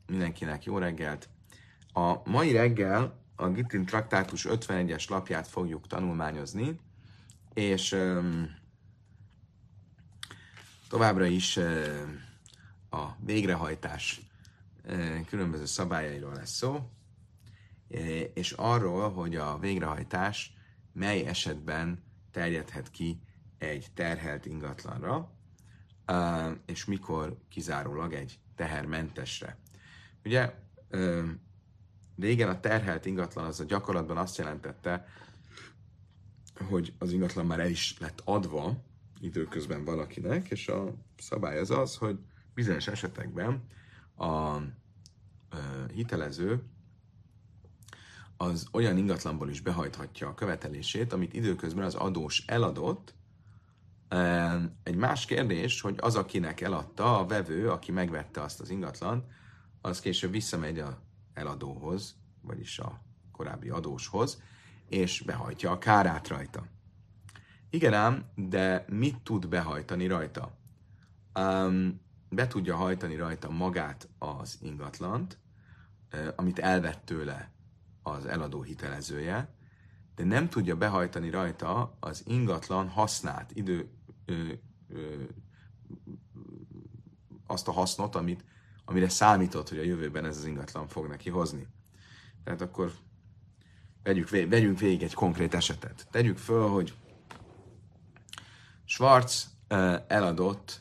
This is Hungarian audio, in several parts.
mindenkinek jó reggelt! A mai reggel a Gittin traktátus 51-es lapját fogjuk tanulmányozni, és továbbra is a végrehajtás különböző szabályairól lesz szó, és arról, hogy a végrehajtás mely esetben terjedhet ki egy terhelt ingatlanra, és mikor kizárólag egy tehermentesre. Ugye régen a terhelt ingatlan az a gyakorlatban azt jelentette, hogy az ingatlan már el is lett adva időközben valakinek, és a szabály az, hogy bizonyos esetekben a hitelező az olyan ingatlanból is behajthatja a követelését, amit időközben az adós eladott. Egy más kérdés, hogy az, akinek eladta, a vevő, aki megvette azt az ingatlant, az később visszamegy az eladóhoz, vagyis a korábbi adóshoz, és behajtja a kárát rajta. Igen ám, de mit tud behajtani rajta? Be tudja hajtani rajta magát az ingatlant, amit elvett tőle az eladó hitelezője, de nem tudja behajtani rajta az ingatlan hasznát, azt a hasznot, amire számított, hogy a jövőben ez az ingatlan fog neki hozni. Tehát akkor vegyünk végig egy konkrét esetet. Tegyük föl, hogy Schwarz eladott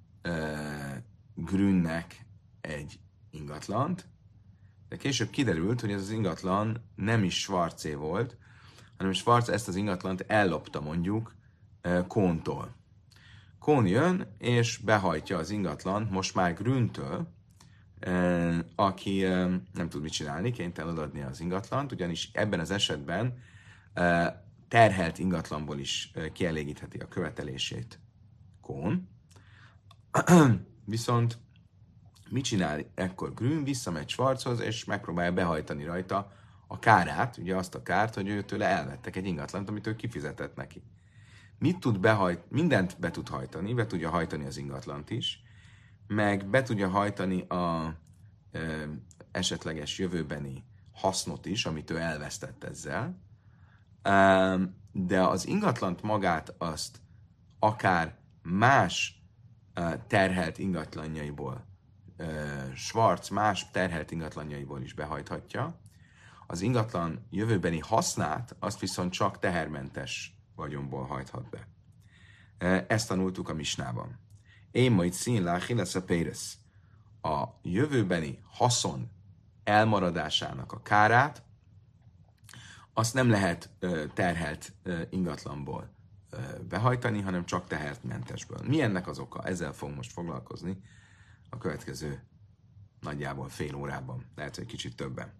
Grünnek egy ingatlant, de később kiderült, hogy ez az ingatlan nem is Schwarzé volt, hanem Schwarz ezt az ingatlant ellopta mondjuk Kohntól. Kohn jön, és behajtja az ingatlant most már Grüntől, aki nem tud mit csinálni, kénytelen adni az ingatlant, ugyanis ebben az esetben terhelt ingatlanból is kielégítheti a követelését Kohn. Viszont mit csinál ekkor Grün? Visszamegy Schwarzhoz, és megpróbálja behajtani rajta a kárát, ugye azt a kárt, hogy őtőle elvettek egy ingatlant, amit ő kifizetett neki. Mindent be tud hajtani, be tudja hajtani az ingatlant is, meg be tudja hajtani a esetleges jövőbeni hasznot is, amit ő elvesztett ezzel, de az ingatlant magát azt akár más terhelt ingatlanjaiból, Schwarz más terhelt ingatlanjaiból is behajthatja. Az ingatlan jövőbeni hasznát azt viszont csak tehermentes vagyonból hajthat be. Ezt tanultuk a misnában. Én majd színláhi lesz a péres. A jövőbeni haszon elmaradásának a kárát azt nem lehet terhelt ingatlanból behajtani, hanem csak tehermentesből. Mi ennek az oka? Ezzel fogunk most foglalkozni a következő nagyjából fél órában. Lehet, hogy kicsit többen.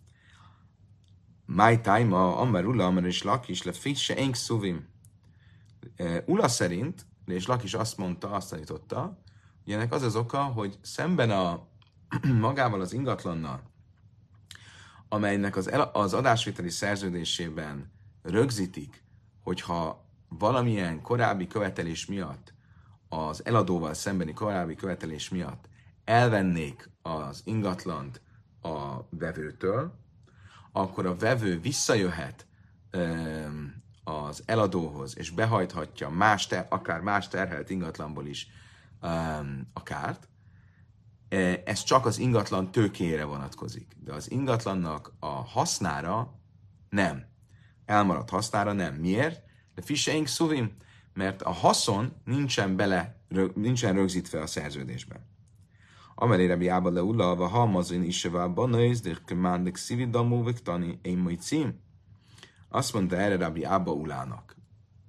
My time a Amar Ula, Amar és Lakis le fisse enk szuvim. Ula szerint, és Lakis azt tanította, hogy ennek az az oka, hogy szemben magával az ingatlannal, amelynek az adásvételi szerződésében rögzítik, hogyha valamilyen korábbi követelés miatt, az eladóval szembeni korábbi követelés miatt elvennék az ingatlant a vevőtől, akkor a vevő visszajöhet az eladóhoz, és behajthatja akár más terhelt ingatlanból is a kárt. Ez csak az ingatlan tőkéjére vonatkozik, de az ingatlannak a hasznára nem. Elmaradt hasznára nem. Miért? De fiseink szuvim, mert a haszon nincsen rögzítve a szerződésben. Amelé Rabbi Abba leula, ha mazin iseva banaiz, de kemándik szividamú viktani, én majd cím. Azt mondta erre Rabbi Abba ulának.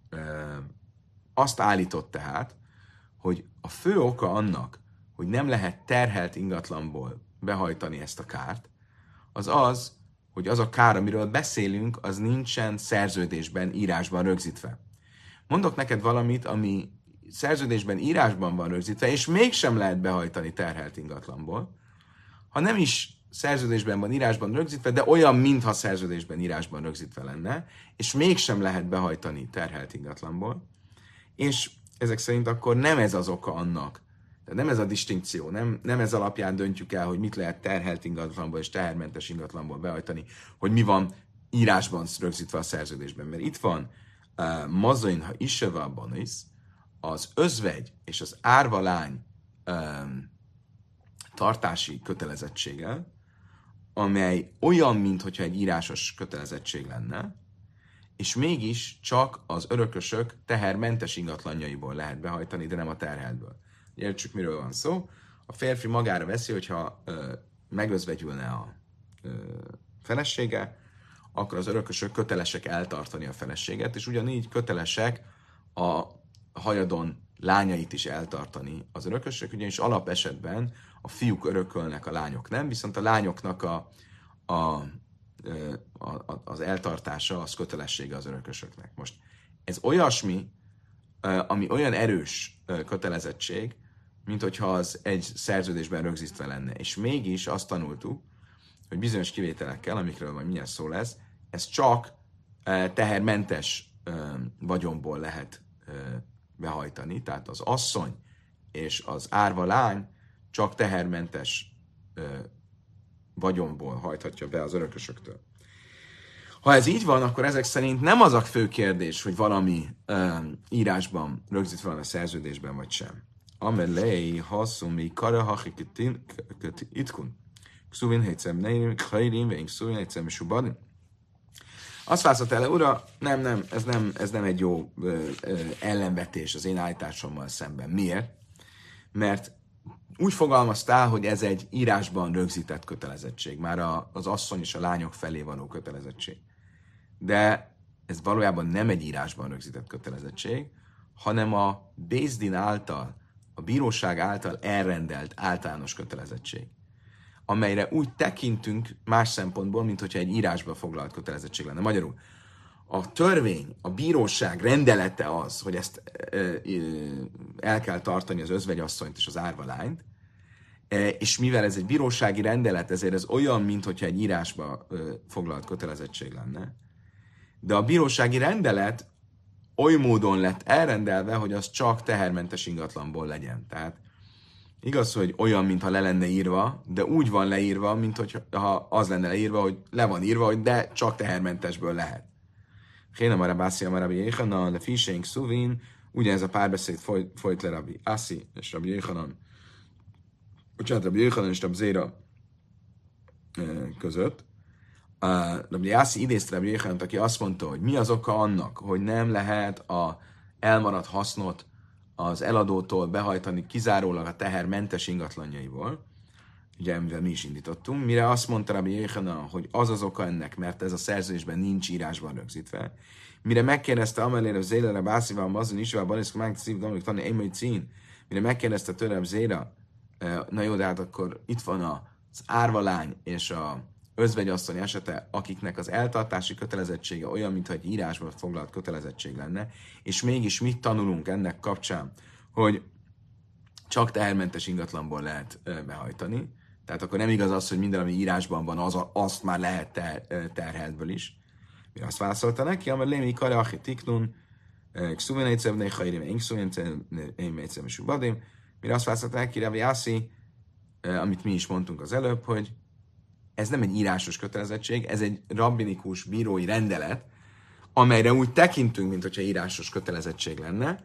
Azt állított tehát, hogy a fő oka annak, hogy nem lehet terhelt ingatlanból behajtani ezt a kárt, az, hogy az a kár, amiről beszélünk, az nincsen szerződésben, írásban rögzítve. Mondok neked valamit, ami szerződésben, írásban van rögzítve, és mégsem lehet behajtani terhelt ingatlanból. Ha nem is szerződésben van, írásban rögzítve, de olyan, mintha szerződésben, írásban rögzítve lenne, és mégsem lehet behajtani terhelt ingatlanból, és ezek szerint akkor nem ez az oka annak, De nem ez a distinkció, nem ez alapján döntjük el, hogy mit lehet terhelt ingatlanból és tehermentes ingatlanból behajtani, hogy mi van írásban rögzítve a szerződésben. Mert itt van mazain, ha isevában is, az özvegy és az árvalány tartási kötelezettséggel, amely olyan, mintha egy írásos kötelezettség lenne, és mégis csak az örökösök tehermentes ingatlanjaiból lehet behajtani, de nem a terheltből. Értsük, miről van szó. A férfi magára veszi, hogyha megözvegyülne a felesége, akkor az örökösök kötelesek eltartani a feleséget, és ugyanígy kötelesek a hajadon lányait is eltartani az örökösök, ugyanis alapesetben a fiúk örökölnek, a lányok nem, viszont a lányoknak az eltartása az kötelessége az örökösöknek. Most ez olyasmi, ami olyan erős kötelezettség, mint hogyha az egy szerződésben rögzítve lenne. És mégis azt tanultuk, hogy bizonyos kivételekkel, amikről majd mindjárt szó lesz, ez csak tehermentes vagyonból lehet behajtani. Tehát az asszony és az árva lány csak tehermentes vagyonból hajthatja be az örökösöktől. Ha ez így van, akkor ezek szerint nem az a fő kérdés, hogy valami írásban rögzítve van a szerződésben, vagy sem. Amelei haszumi karahachik itkun. Kszuvin hétszem neim, khairim, vén kszuvin hétszem subadim. Azt válaszolt el, ura, ez nem egy jó ellenvetés az én állításommal szemben. Miért? Mert úgy fogalmaztál, hogy ez egy írásban rögzített kötelezettség, már az asszony és a lányok felé való kötelezettség. De ez valójában nem egy írásban rögzített kötelezettség, hanem a Béz Din által, a bíróság által elrendelt általános kötelezettség, amelyre úgy tekintünk más szempontból, mint hogyha egy írásban foglalt kötelezettség lenne. Magyarul, a törvény, a bíróság rendelete az, hogy ezt el kell tartani az özvegyasszonyt és az árva lányt, és mivel ez egy bírósági rendelet, ezért ez olyan, mintha egy írásba foglalt kötelezettség lenne. De a bírósági rendelet oly módon lett elrendelve, hogy az csak tehermentes ingatlanból legyen. Tehát igaz, hogy olyan, mintha le lenne írva, de úgy van leírva, mintha az lenne leírva, hogy le van írva, hogy de csak tehermentesből lehet. Héna mara bászi a Rabbi Jéhanan, de fiseink szuvin, ugyanez a párbeszéd folyt le Rabbi Assi és Rabbi Jéhanan, Rabbi Jéhanan és Rabbi Zéra között. Rabbi Assi idézte Rabbi Jéhanant, aki azt mondta, hogy mi az oka annak, hogy nem lehet a elmaradt hasznot az eladótól behajtani kizárólag a tehermentes ingatlanjaiból, ugye, mivel mi is indítottunk, mire azt mondta Rabbi Jéhanan, hogy az az oka ennek, mert ez a szerződésben nincs írásban rögzítve. Mire megkérdezte Amelére Zélere Bászival, Mazon Isvál, Baliszka, Mágcív, Dominik, Tani, Émai Cín, mire megkérdezte tőlem Zéra, na jó, de hát akkor itt van az árvalány és a özvegyasszony esete, akiknek az eltartási kötelezettsége olyan, mintha egy írásban foglalt kötelezettség lenne, és mégis mit tanulunk ennek kapcsán, hogy csak tehermentes ingatlanból lehet behajtani. Tehát akkor nem igaz az, hogy minden, ami írásban van, azt már lehet terheltből is. Mire azt válaszolta neki, amely lémi kare achi tiknun, kszuvin egyszerűen hajrim, én kszuvin egyszerűen subadim. Mire azt válaszolta neki, Rabbi Assi, amit mi is mondtunk az előbb, hogy ez nem egy írásos kötelezettség, ez egy rabbinikus bírói rendelet, amelyre úgy tekintünk, mint hogyha írásos kötelezettség lenne,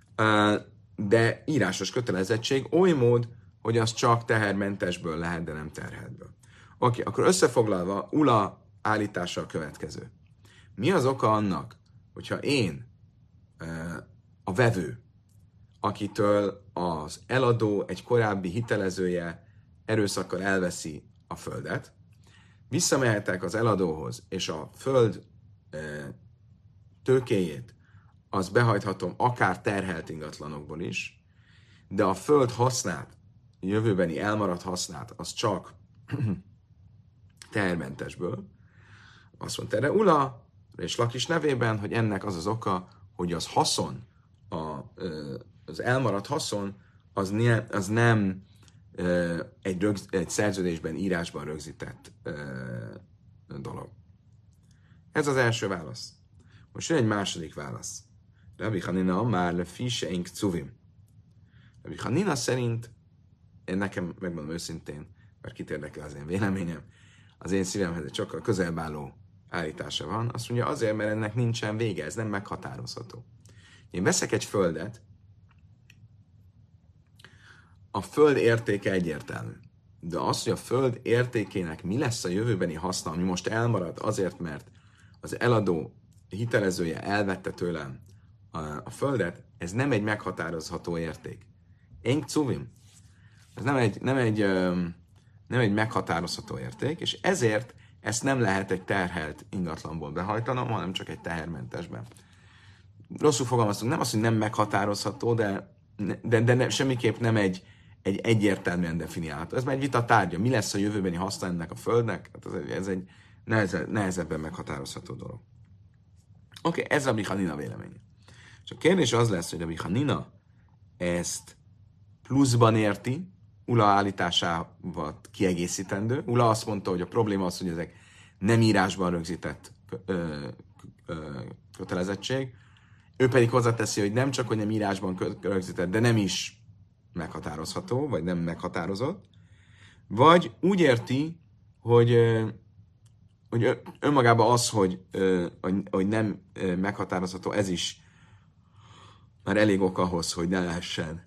de írásos kötelezettség oly mód, hogy az csak tehermentesből lehet, de nem terheltből. Oké, akkor összefoglalva, Ula állítása a következő. Mi az oka annak, hogyha én, a vevő, akitől az eladó, egy korábbi hitelezője erőszakkal elveszi a földet, visszamehetek az eladóhoz, és a föld tőkéjét az behajthatom akár terhelt ingatlanokból is, de a föld hasznát, jövőbeni elmaradt hasznát, az csak tehermentesből. Azt mondta erre Ula, és Lakis nevében, hogy ennek az az oka, hogy az haszon, az elmaradt haszon, az nem egy szerződésben, írásban rögzített dolog. Ez az első válasz. Most jön egy második válasz. Rabbi Hanina már le fiseink cuvim. Rabbi Hanina szerint, én nekem megmondom őszintén, mert kit érdekel az én véleményem, az én szívemhez egy sokkal közelebb álló állítása van. Azt mondja, azért, mert ennek nincsen vége, ez nem meghatározható. Én veszek egy földet, a föld értéke egyértelmű. De az, hogy a föld értékének mi lesz a jövőbeni haszna, ami most elmarad azért, mert az eladó hitelezője elvette tőlem a földet, ez nem egy meghatározható érték. Én cuvim. Ez nem egy meghatározható érték, és ezért ezt nem lehet egy terhelt ingatlanból behajtanom, hanem csak egy tehermentesben. Rosszul fogalmaztunk, nem az, hogy nem meghatározható, de semmiképp nem egy egyértelműen definiálható. Ez már egy vita tárgya. Mi lesz a jövőbeni haszna ennek a földnek? Hát ez egy nehezebben meghatározható dolog. Oké, ez Rabbi Hanina véleménye. És a kérdés az lesz, hogy Rabbi Hanina ezt pluszban érti, Ula állításával kiegészítendő. Ula azt mondta, hogy a probléma az, hogy ezek nem írásban rögzített kötelezettség. Ő pedig hozzáteszi, hogy nem csak, hogy nem írásban rögzített, de nem is meghatározható, vagy nem meghatározott. Vagy úgy érti, hogy önmagában az, hogy nem meghatározható, ez is már elég ok ahhoz, hogy ne lehessen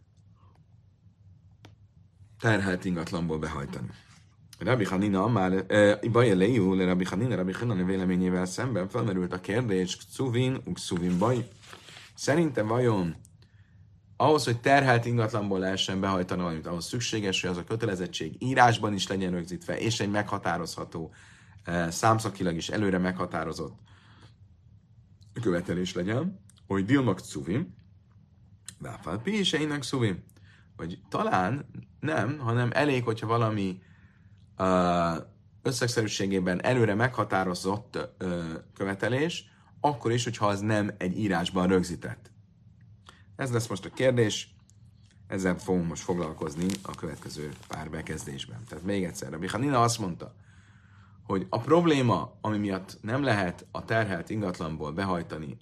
terhelt ingatlanból behajtani. Rabbi Hanina már Baja Lejú, Rabbi Hanina véleményével szemben felmerült a kérdés, Czuvin, Ukszuvin Baj. Szerintem vajon ahhoz, hogy terhelt ingatlanból lehessen behajtani valamit, ahhoz szükséges, hogy az a kötelezettség írásban is legyen rögzítve, és egy meghatározható, számszakilag is előre meghatározott követelés legyen, hogy Dilmak Czuvin, Váfal Piseinek Szuvin. Vagy talán nem, hanem elég, hogyha valami összegszerűségében előre meghatározott követelés, akkor is, hogyha az nem egy írásban rögzített. Ez lesz most a kérdés, ezzel fogunk most foglalkozni a következő pár bekezdésben. Tehát még egyszer, Rabbi Hanina azt mondta, hogy a probléma, ami miatt nem lehet a terhelt ingatlanból behajtani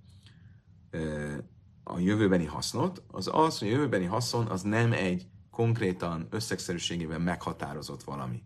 a jövőbeni hasznot, az az, hogy a jövőbeni haszon az nem egy konkrétan összegszerűségében meghatározott valami.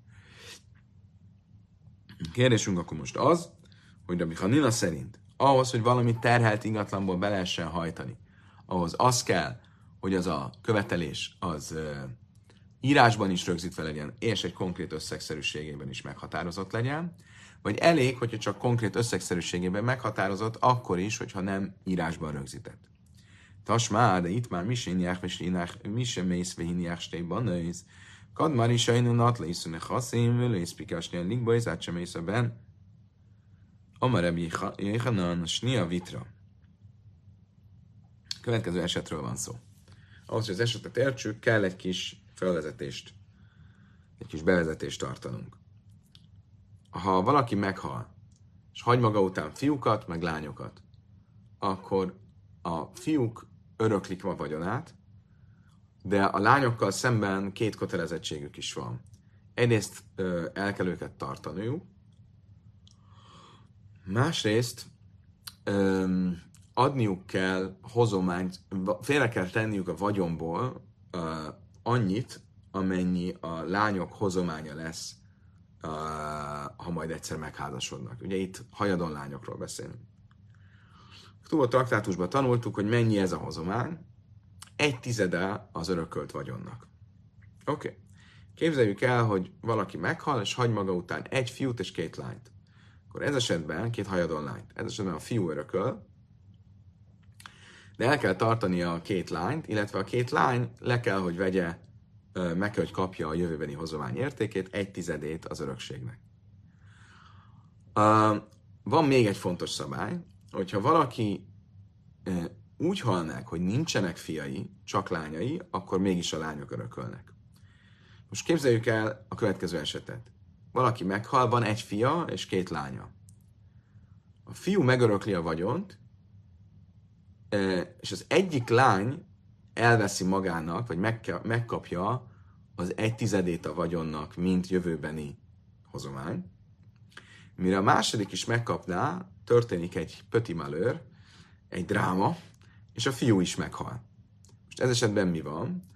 A kérdésünk akkor most az, hogy Rabbi Hanina szerint ahhoz, hogy valami terhelt ingatlanból be lehessen hajtani, ahhoz az kell, hogy az a követelés az írásban is rögzítve legyen, és egy konkrét összegszerűségében is meghatározott legyen, vagy elég, hogyha csak konkrét összegszerűségében meghatározott, akkor is, hogyha nem írásban rögzített. Tasmá, de itt már mi sem mész vehiniák stéban nősz. Kad már is ajnó natlészűne haszém, vőlészpikásnél ligbajz, át sem mész a ben. Amarebi Jéhanan, snia vitra. Következő esetről van szó. Ahhoz, hogy az esetet értsük, kell egy kis felvezetést, egy kis bevezetést tartanunk. Ha valaki meghal, és hagy maga után fiúkat, meg lányokat, akkor a fiúk öröklik a vagyonát, de a lányokkal szemben két kötelezettségük is van. Egyrészt el kell őket tartaniuk, másrészt adniuk kell hozományt, félre kell tenniük a vagyonból annyit, amennyi a lányok hozománya lesz, ha majd egyszer megházasodnak. Ugye itt hajadon lányokról beszélünk. Túl a traktátusban tanultuk, hogy mennyi ez a hozomány, 1/10 az örökölt vagyonnak. Oké. Képzeljük el, hogy valaki meghal, és hagy maga után egy fiút és két lányt. Akkor ez esetben, két hajadon lányt, ez esetben a fiú örököl, de el kell tartani a két lányt, illetve a két lány le kell, hogy vegye, meg kell, hogy kapja a jövőbeni hozomány értékét, 1/10 az örökségnek. Van még egy fontos szabály, hogyha valaki úgy hal meg, hogy nincsenek fiai, csak lányai, akkor mégis a lányok örökölnek. Most képzeljük el a következő esetet. Valaki meghal, van egy fia és két lánya. A fiú megörökli a vagyont, és az egyik lány elveszi magának, vagy megkapja az 1/10 a vagyonnak, mint jövőbeni hozomány. Mire a második is megkapná, történik egy petit malheur, egy dráma, és a fiú is meghal. Most ez esetben mi van?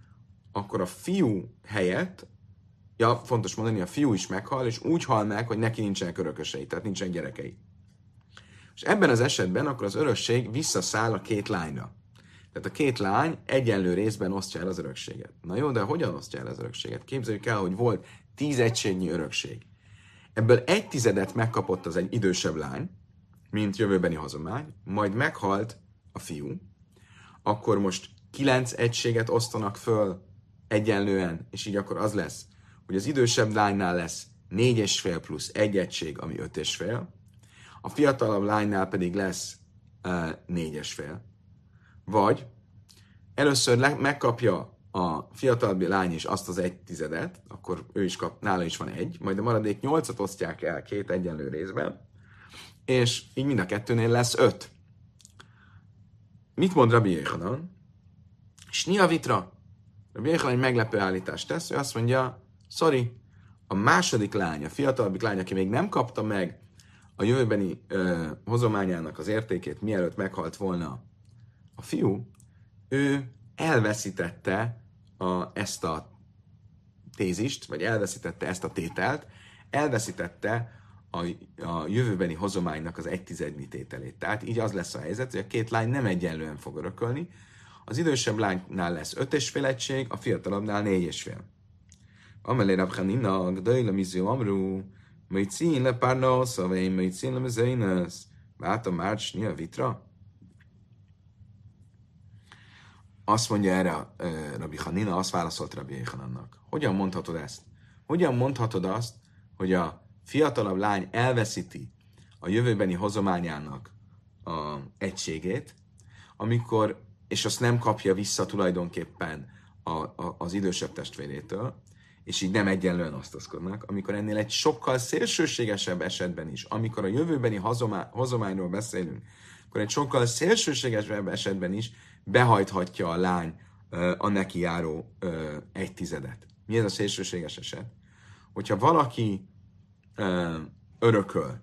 akkor a fiú helyett, fontos mondani, a fiú is meghal, és úgy hal meg, hogy neki nincsenek örökösei, tehát nincsenek gyerekei. És ebben az esetben akkor az örökség visszaszáll a két lányra. Tehát a két lány egyenlő részben osztja el az örökséget. Na jó, de hogyan osztja el az örökséget? Képzeljük el, hogy volt 10 egységnyi örökség. Ebből 1/10 megkapott az egy idősebb lány, mint jövőbeni hozomány, majd meghalt a fiú, akkor most 9 egységet osztanak föl egyenlően, és így akkor az lesz, hogy az idősebb lánynál lesz 4,5 plusz 1 egység, ami 5,5, a fiatalabb lánynál pedig lesz 4,5. Vagy először megkapja a fiatalabb lány is azt az 1/10, akkor ő is kap, nála is van 1, majd a maradék 8-at osztják el 2 egyenlő részben, és így mind a kettőnél lesz 5. Mit mond Rabbi Jéhanan? Snia vitra. Rabbi Jéhanan egy meglepő állítást tesz, ő azt mondja, sorry, a második lány, a fiatalabbik lány, aki még nem kapta meg a jövőbeni hozományának az értékét, mielőtt meghalt volna a fiú, ő elveszítette ezt a tézist, vagy elveszítette ezt a tételt, elveszítette a jövőbeni hozománynak az 1/10 tételét. Tehát így az lesz a helyzet, hogy a két lány nem egyenlően fog örökölni. Az idősebb lánynál lesz 5,5 egység, a fiatalabbnál 4,5. Amelé Rabchanina, Gdöjla Mizil Amru, Möjcín le Párnasz, vagy Möjcín le Mezeinesz, Váta Márcsni a vitra. Azt mondja erre Rabbi Hanina, azt válaszolt Rabbi Jéhanannak. Hogyan mondhatod ezt? Hogyan mondhatod azt, hogy a fiatalabb lány elveszíti a jövőbeni hozományának a egységét, amikor, és azt nem kapja vissza tulajdonképpen az idősebb testvérétől, és így nem egyenlően osztozkodnak, amikor ennél egy sokkal szélsőségesebb esetben is, amikor a jövőbeni hozományról beszélünk, akkor egy sokkal szélsőségesebb esetben is behajthatja a lány a neki járó 1/10. Mi ez a szélsőséges eset? Hogyha valaki örököl,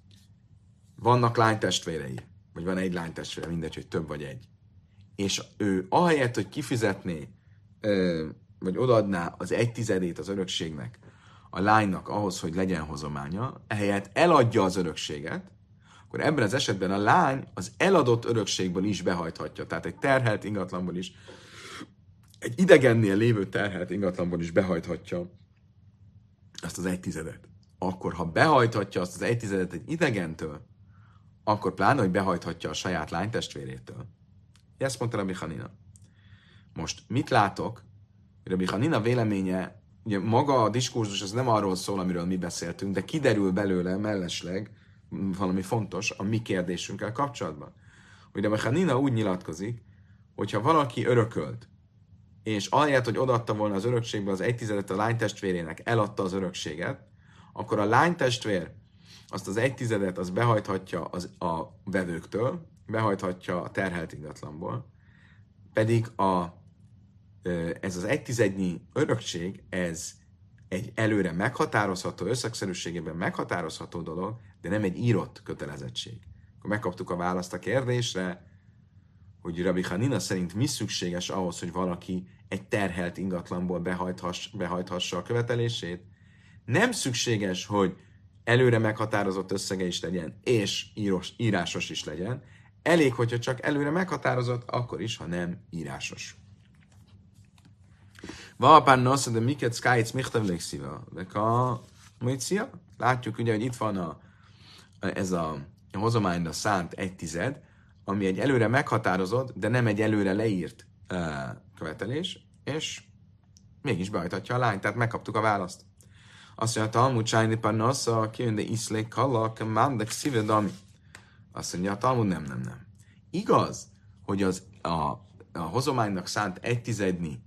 vannak lánytestvérei, vagy van egy lánytestvére, mindegy, hogy több vagy egy, és ő ahelyett, hogy kifizetné, vagy odaadná az 1/10 az örökségnek a lánynak ahhoz, hogy legyen hozománya, ehelyett eladja az örökséget, akkor ebben az esetben a lány az eladott örökségből is behajthatja. Tehát egy terhelt ingatlanból is, egy idegennél lévő terhelt ingatlanból is behajthatja azt az 1/10. Akkor, ha behajthatja azt az 1/10 egy idegentől, akkor pláne, hogy behajthatja a saját lánytestvérétől. Ezt mondta Rabbi Hanina. Most mit látok? Rabbi Hanina véleménye, ugye maga a diskurzus az nem arról szól, amiről mi beszéltünk, de kiderül belőle mellesleg valami fontos a mi kérdésünkkel kapcsolatban. Hogy Rabbi Hanina úgy nyilatkozik, hogyha valaki örökölt, és ahelyett, hogy odaadta volna az örökségből az 1/10 a lánytestvérének, eladta az örökséget, akkor a lánytestvér azt az 1/10 az behajthatja a vevőktől, behajthatja a terhelt ingatlanból, pedig ez az 1/10 örökség, ez egy előre meghatározható, összegszerűségében meghatározható dolog, de nem egy írott kötelezettség. Akkor megkaptuk a választ a kérdésre, hogy Rabbi Hanina szerint mi szükséges ahhoz, hogy valaki egy terhelt ingatlanból behajthassa a követelését. Nem szükséges, hogy előre meghatározott összege is legyen, és írásos is legyen. Elég, hogyha csak előre meghatározott, akkor is, ha nem írásos. Valapán nosza, de miket szkájc michtavlék szíva. De a Moicia, látjuk ugye, hogy itt van ez a hozományra szánt 1/10, ami egy előre meghatározott, de nem egy előre leírt követelés, és mégis behajthatja a lányt, tehát megkaptuk a választ. Azt mondja, a Talmud Sájni Parnasza, kijönde iszlék kallak, mándek szívedami. Azt mondja, a Talmud nem. Igaz, hogy a hozománynak szánt 1/10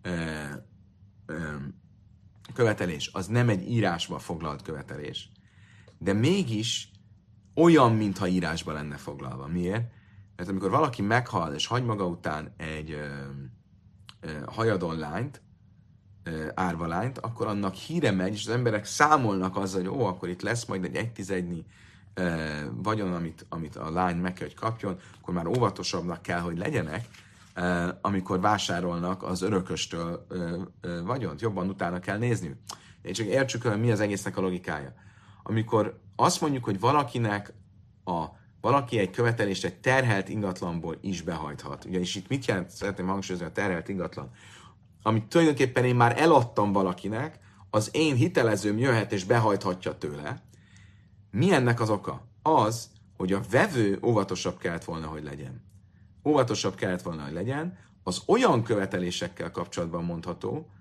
követelés, az nem egy írásba foglalt követelés, de mégis olyan, mintha írásba lenne foglalva. Miért? Mert amikor valaki meghal, és hagy maga után egy hajadon lányt, árva lányt, akkor annak híre megy, és az emberek számolnak azzal, hogy akkor itt lesz majd egy 1/10 vagyon, amit a lány meg kell, hogy kapjon, akkor már óvatosabbnak kell, hogy legyenek, amikor vásárolnak az örököstől vagyont. Jobban utána kell nézni. Én csak értsük, hogy mi az egésznek a logikája. Amikor azt mondjuk, hogy valaki egy követelést egy terhelt ingatlanból is behajthat. Ugyanis itt mit jelent, szeretném hangsúlyozni a terhelt ingatlan? Amit tulajdonképpen én már eladtam valakinek, az én hitelezőm jöhet és behajthatja tőle. Mi ennek az oka? Az, hogy a vevő óvatosabb kellett volna, hogy legyen. Óvatosabb kellett volna, hogy legyen, az olyan követelésekkel kapcsolatban mondható,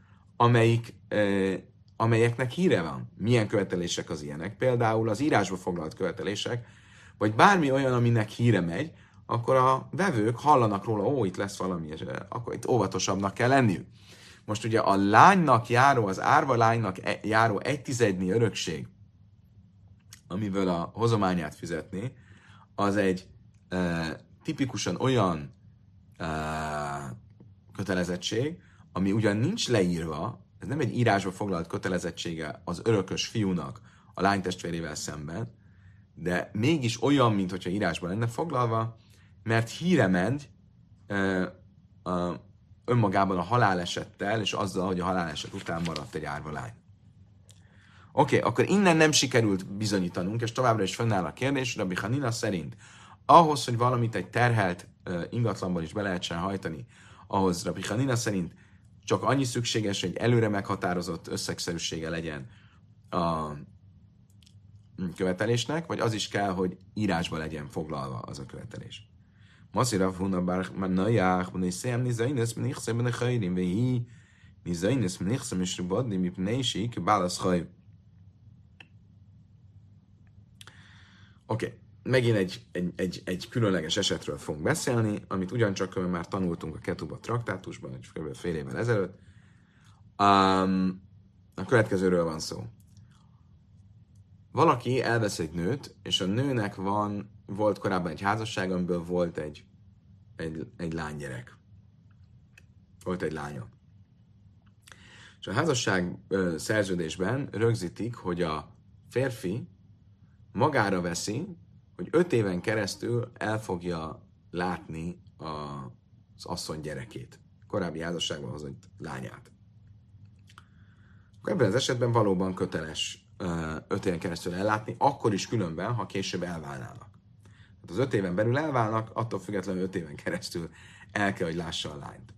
amelyeknek híre van. Milyen követelések az ilyenek? Például az írásba foglalt követelések, vagy bármi olyan, aminek híre megy, akkor a vevők hallanak róla, itt lesz valami, és akkor itt óvatosabbnak kell lenniük. Most ugye a lánynak járó, az árva lánynak járó 1/10 örökség, amiből a hozományát fizetni, az egy tipikusan olyan kötelezettség, ami ugyan nincs leírva, ez nem egy írásba foglalt kötelezettsége az örökös fiúnak a lánytestvérével szemben, de mégis olyan, mintha írásban lenne foglalva, mert híre ment önmagában a halálesettel, és azzal, hogy a haláleset után maradt egy árva lány. Oké, akkor innen nem sikerült bizonyítanunk, és továbbra is fönnáll a kérdés, Rabbi Hanina szerint ahhoz, hogy valamit egy terhelt ingatlanban is be lehessen hajtani, ahhoz Rabbi Hanina szerint csak annyi szükséges, hogy előre meghatározott összegszerűsége legyen a követelésnek, vagy az is kell, hogy írásba legyen foglalva az a követelés. Maszirav Hunabar Manajach, Beniszem Nizaines, Menichszem Benechairim, Vehi Nizaines, Menichszem és Rubadni, Mipneishi, Kibálaszhaj. Oké, megint egy különleges esetről fogunk beszélni, amit ugyancsak már tanultunk a Ketuba traktátusban, kb. Fél évvel ezelőtt. A következőről van szó. Valaki elvesz egy nőt, és a nőnek volt korábban egy házasság, amiből volt egy lánygyerek. Volt egy lánya. És a házasság szerződésben rögzítik, hogy a férfi magára veszi, hogy 5 éven keresztül el fogja látni az asszony gyerekét. Korábbi házasságban hozott lányát. Akkor ebben az esetben valóban köteles 5 éven keresztül ellátni, akkor is különben, ha később elválnának. Hát az 5 éven belül elválnak, attól függetlenül 5 éven keresztül el kell, hogy lássa a lányt.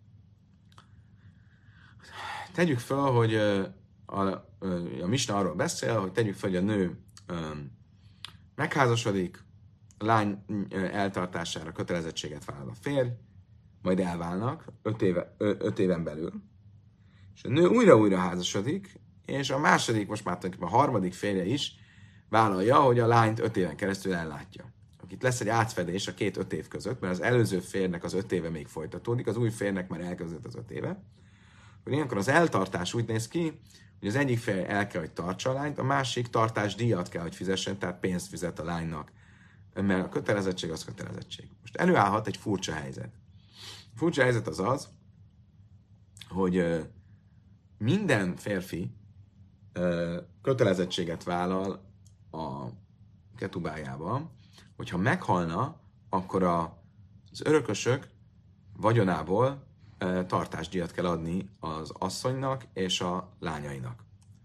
Tegyük fel, hogy a Misna arról beszél, hogy tegyük fel, hogy a nő megházasodik, a lány eltartására kötelezettséget vállal a férj, majd elválnak 5 éven belül, és a nő újra házasodik, és a második, most már a harmadik férje is vállalja, hogy a lányt 5 éven keresztül ellátja. Itt lesz egy átfedés a 2 5 év között, mert az előző férnek az 5 éve még folytatódik, az új férnek már elkezdődött az 5 éve. Akkor ilyenkor az eltartás úgy néz ki, hogy az egyik fél el kell, hogy tartsa a lányt, a másik tartás díjat kell, hogy fizessen, tehát pénzt fizet a lánynak. Mert a kötelezettség az kötelezettség. Most előállhat egy furcsa helyzet. A furcsa helyzet az az, hogy minden férfi kötelezettséget vállal a ketubájában, hogyha meghalna, akkor az örökösök vagyonából tartásdíjat kell adni az asszonynak és a lányainak.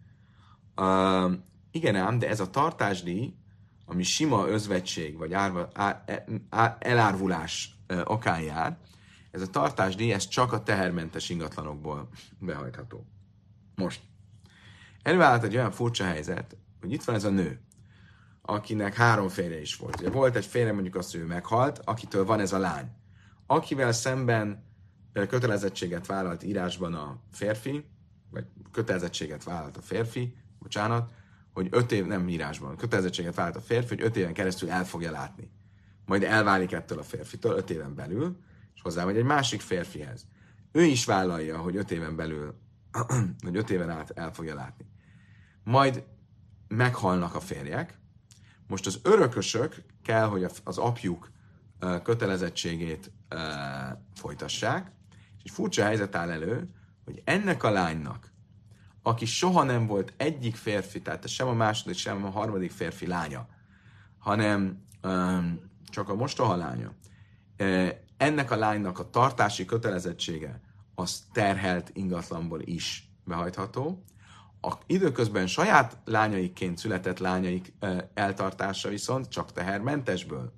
Igen ám, de ez a tartásdíj, ami sima özvegység vagy elárvulás okán jár, ez a tartásdíj, ez csak a tehermentes ingatlanokból behajtható. Most, előállhat egy olyan furcsa helyzet, hogy itt van ez a nő, akinek 3 férje is volt. Ugye volt egy férje, mondjuk azt, hogy ő meghalt, akitől van ez a lány. Akivel szemben kötelezettséget vállalt írásban a férfi, vagy kötelezettséget vállalt a férfi, hogy 5 év, nem írásban, kötelezettséget vállalt a férfi, hogy 5 éven keresztül el fogja látni. Majd elválik ettől a férfitől 5 éven belül, és hozzámegy egy másik férfihez. Ő is vállalja, hogy 5 éven belül, hogy 5 éven át el fogja látni. Majd meghalnak a férjek, most az örökösök kell, hogy az apjuk kötelezettségét folytassák, és egy furcsa helyzet áll elő, hogy ennek a lánynak, aki soha nem volt egyik férfi, tehát sem a második, sem a harmadik férfi lánya, hanem csak a mostoha lánya, ennek a lánynak a tartási kötelezettsége az terhelt ingatlanból is behajtható. Időközben saját lányaikként született lányaik eltartása viszont csak tehermentesből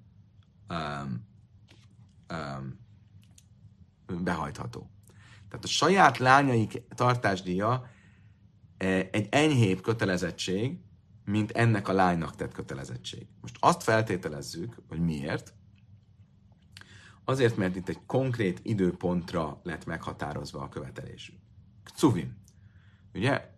behajtható. Tehát a saját lányaik tartásdíja egy enyhébb kötelezettség, mint ennek a lánynak tett kötelezettség. Most azt feltételezzük, hogy miért. Azért, mert itt egy konkrét időpontra lett meghatározva a követelés. Cuvim. Ugye?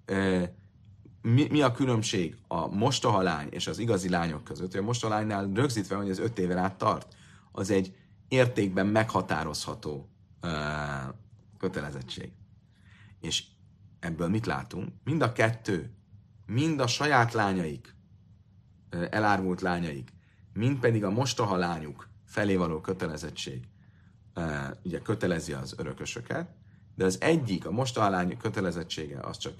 Mi a különbség a mostoha lány és az igazi lányok között? Hogy a mostoha lánynál rögzítve, hogy az 5 éven át tart, az egy értékben meghatározható kötelezettség. És ebből mit látunk? Mind a kettő, mind a saját lányaik, elárvult lányaik, mind pedig a mostoha lányuk felé való kötelezettség, ugye kötelezi az örökösöket, de az egyik, a mostoha lány kötelezettsége, az csak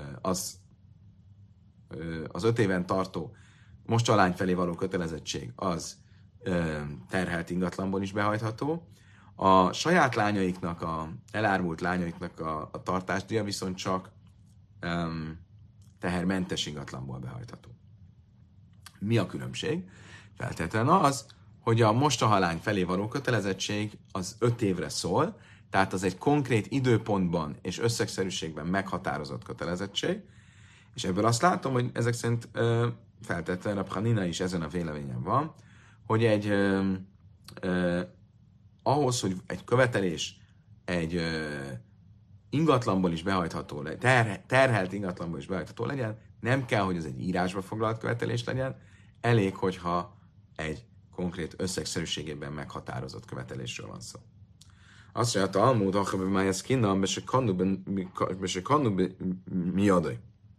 az 5 éven tartó mostoha lány felé való kötelezettség, az terhelt ingatlanból is behajtható. A saját lányaiknak, elárvult lányaiknak a tartásdíja viszont csak tehermentes ingatlanból behajtható. Mi a különbség? Feltétlenül az, hogy a mostoha lány felé való kötelezettség az 5 évre szól, tehát az egy konkrét időpontban és összegszerűségben meghatározott kötelezettség, és ebből azt látom, hogy ezek szerint feltétlenül a Hanina is ezen a véleményen van, hogy ahhoz, hogy egy követelés egy ingatlanból is behajtható legyen, terhelt ingatlanból is behajtható legyen, nem kell, hogy ez egy írásba foglalt követelés legyen, elég, hogyha egy konkrét összegszerűségében meghatározott követelésről van szó. Azt mondja, a Talmud, hogy már ez kinnan, be se kannu mi adaj.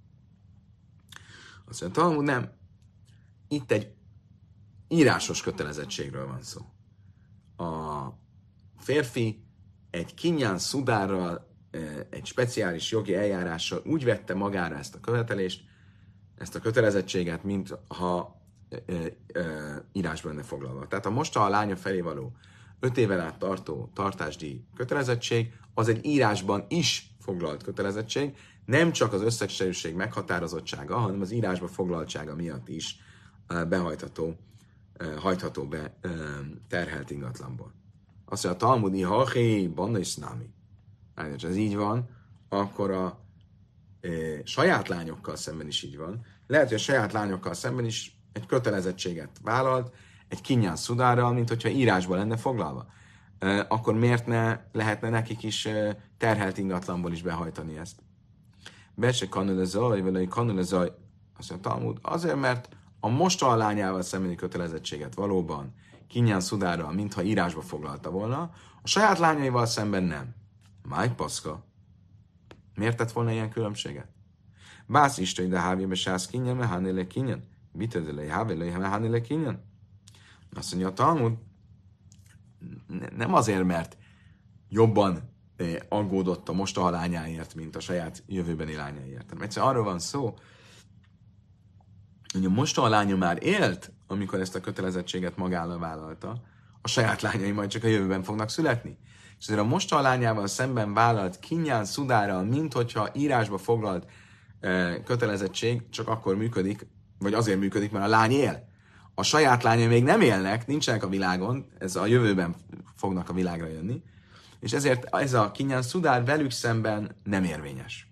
Azt mondja, a Talmud nem. Itt egy írásos kötelezettségről van szó. A férfi egy kinyan szudárral, egy speciális jogi eljárással úgy vette magára ezt a követelést, ezt a kötelezettséget, mint ha írásban lenne foglalva. Tehát a mostoha lánya felé való 5 éven át tartó tartásdíj kötelezettség, az egy írásban is foglalt kötelezettség, nem csak az összegszerűség meghatározottsága, hanem az írásba foglaltsága miatt is hajtható be terhelt ingatlanból. Azt mondja, a Talmudi haché, banna is námi. Ha ez így van, akkor a saját lányokkal szemben is így van. Lehet, hogy a saját lányokkal szemben is egy kötelezettséget vállalt, egy kinyan szudárral, mint hogyha írásban lenne foglalva. Akkor miért ne lehetne nekik is terhelt ingatlanból is behajtani ezt? Bese kanulezaj, vagy kanulezaj, azt mondja, Talmud, azért, mert a mostoha lányával szembeni kötelezettséget valóban kinyan szudárral, mintha írásba foglalta volna, a saját lányaival szemben nem. Máj paszka. Miért tett volna ilyen különbséget? Bász isteni, de hávébe sász kinyan, mert hánéle kinyan. Bitedele hávéle, mert hánéle kinyan. Azt mondja a Talmud, nem azért, mert jobban aggódott a mostoha lányáért, mint a saját jövőbeni lányáért. Hanem egyszerűen arról van szó, hogy a mostoha lánya már élt, amikor ezt a kötelezettséget magára vállalta, a saját lányai majd csak a jövőben fognak születni. És azért a mostoha lányával szemben vállalt kinyan szudárral, mint hogyha írásba foglalt kötelezettség csak akkor működik, vagy azért működik, mert a lány él. A saját lányai még nem élnek, nincsenek a világon, ez a jövőben fognak a világra jönni, és ezért ez a kinyan szudár velük szemben nem érvényes.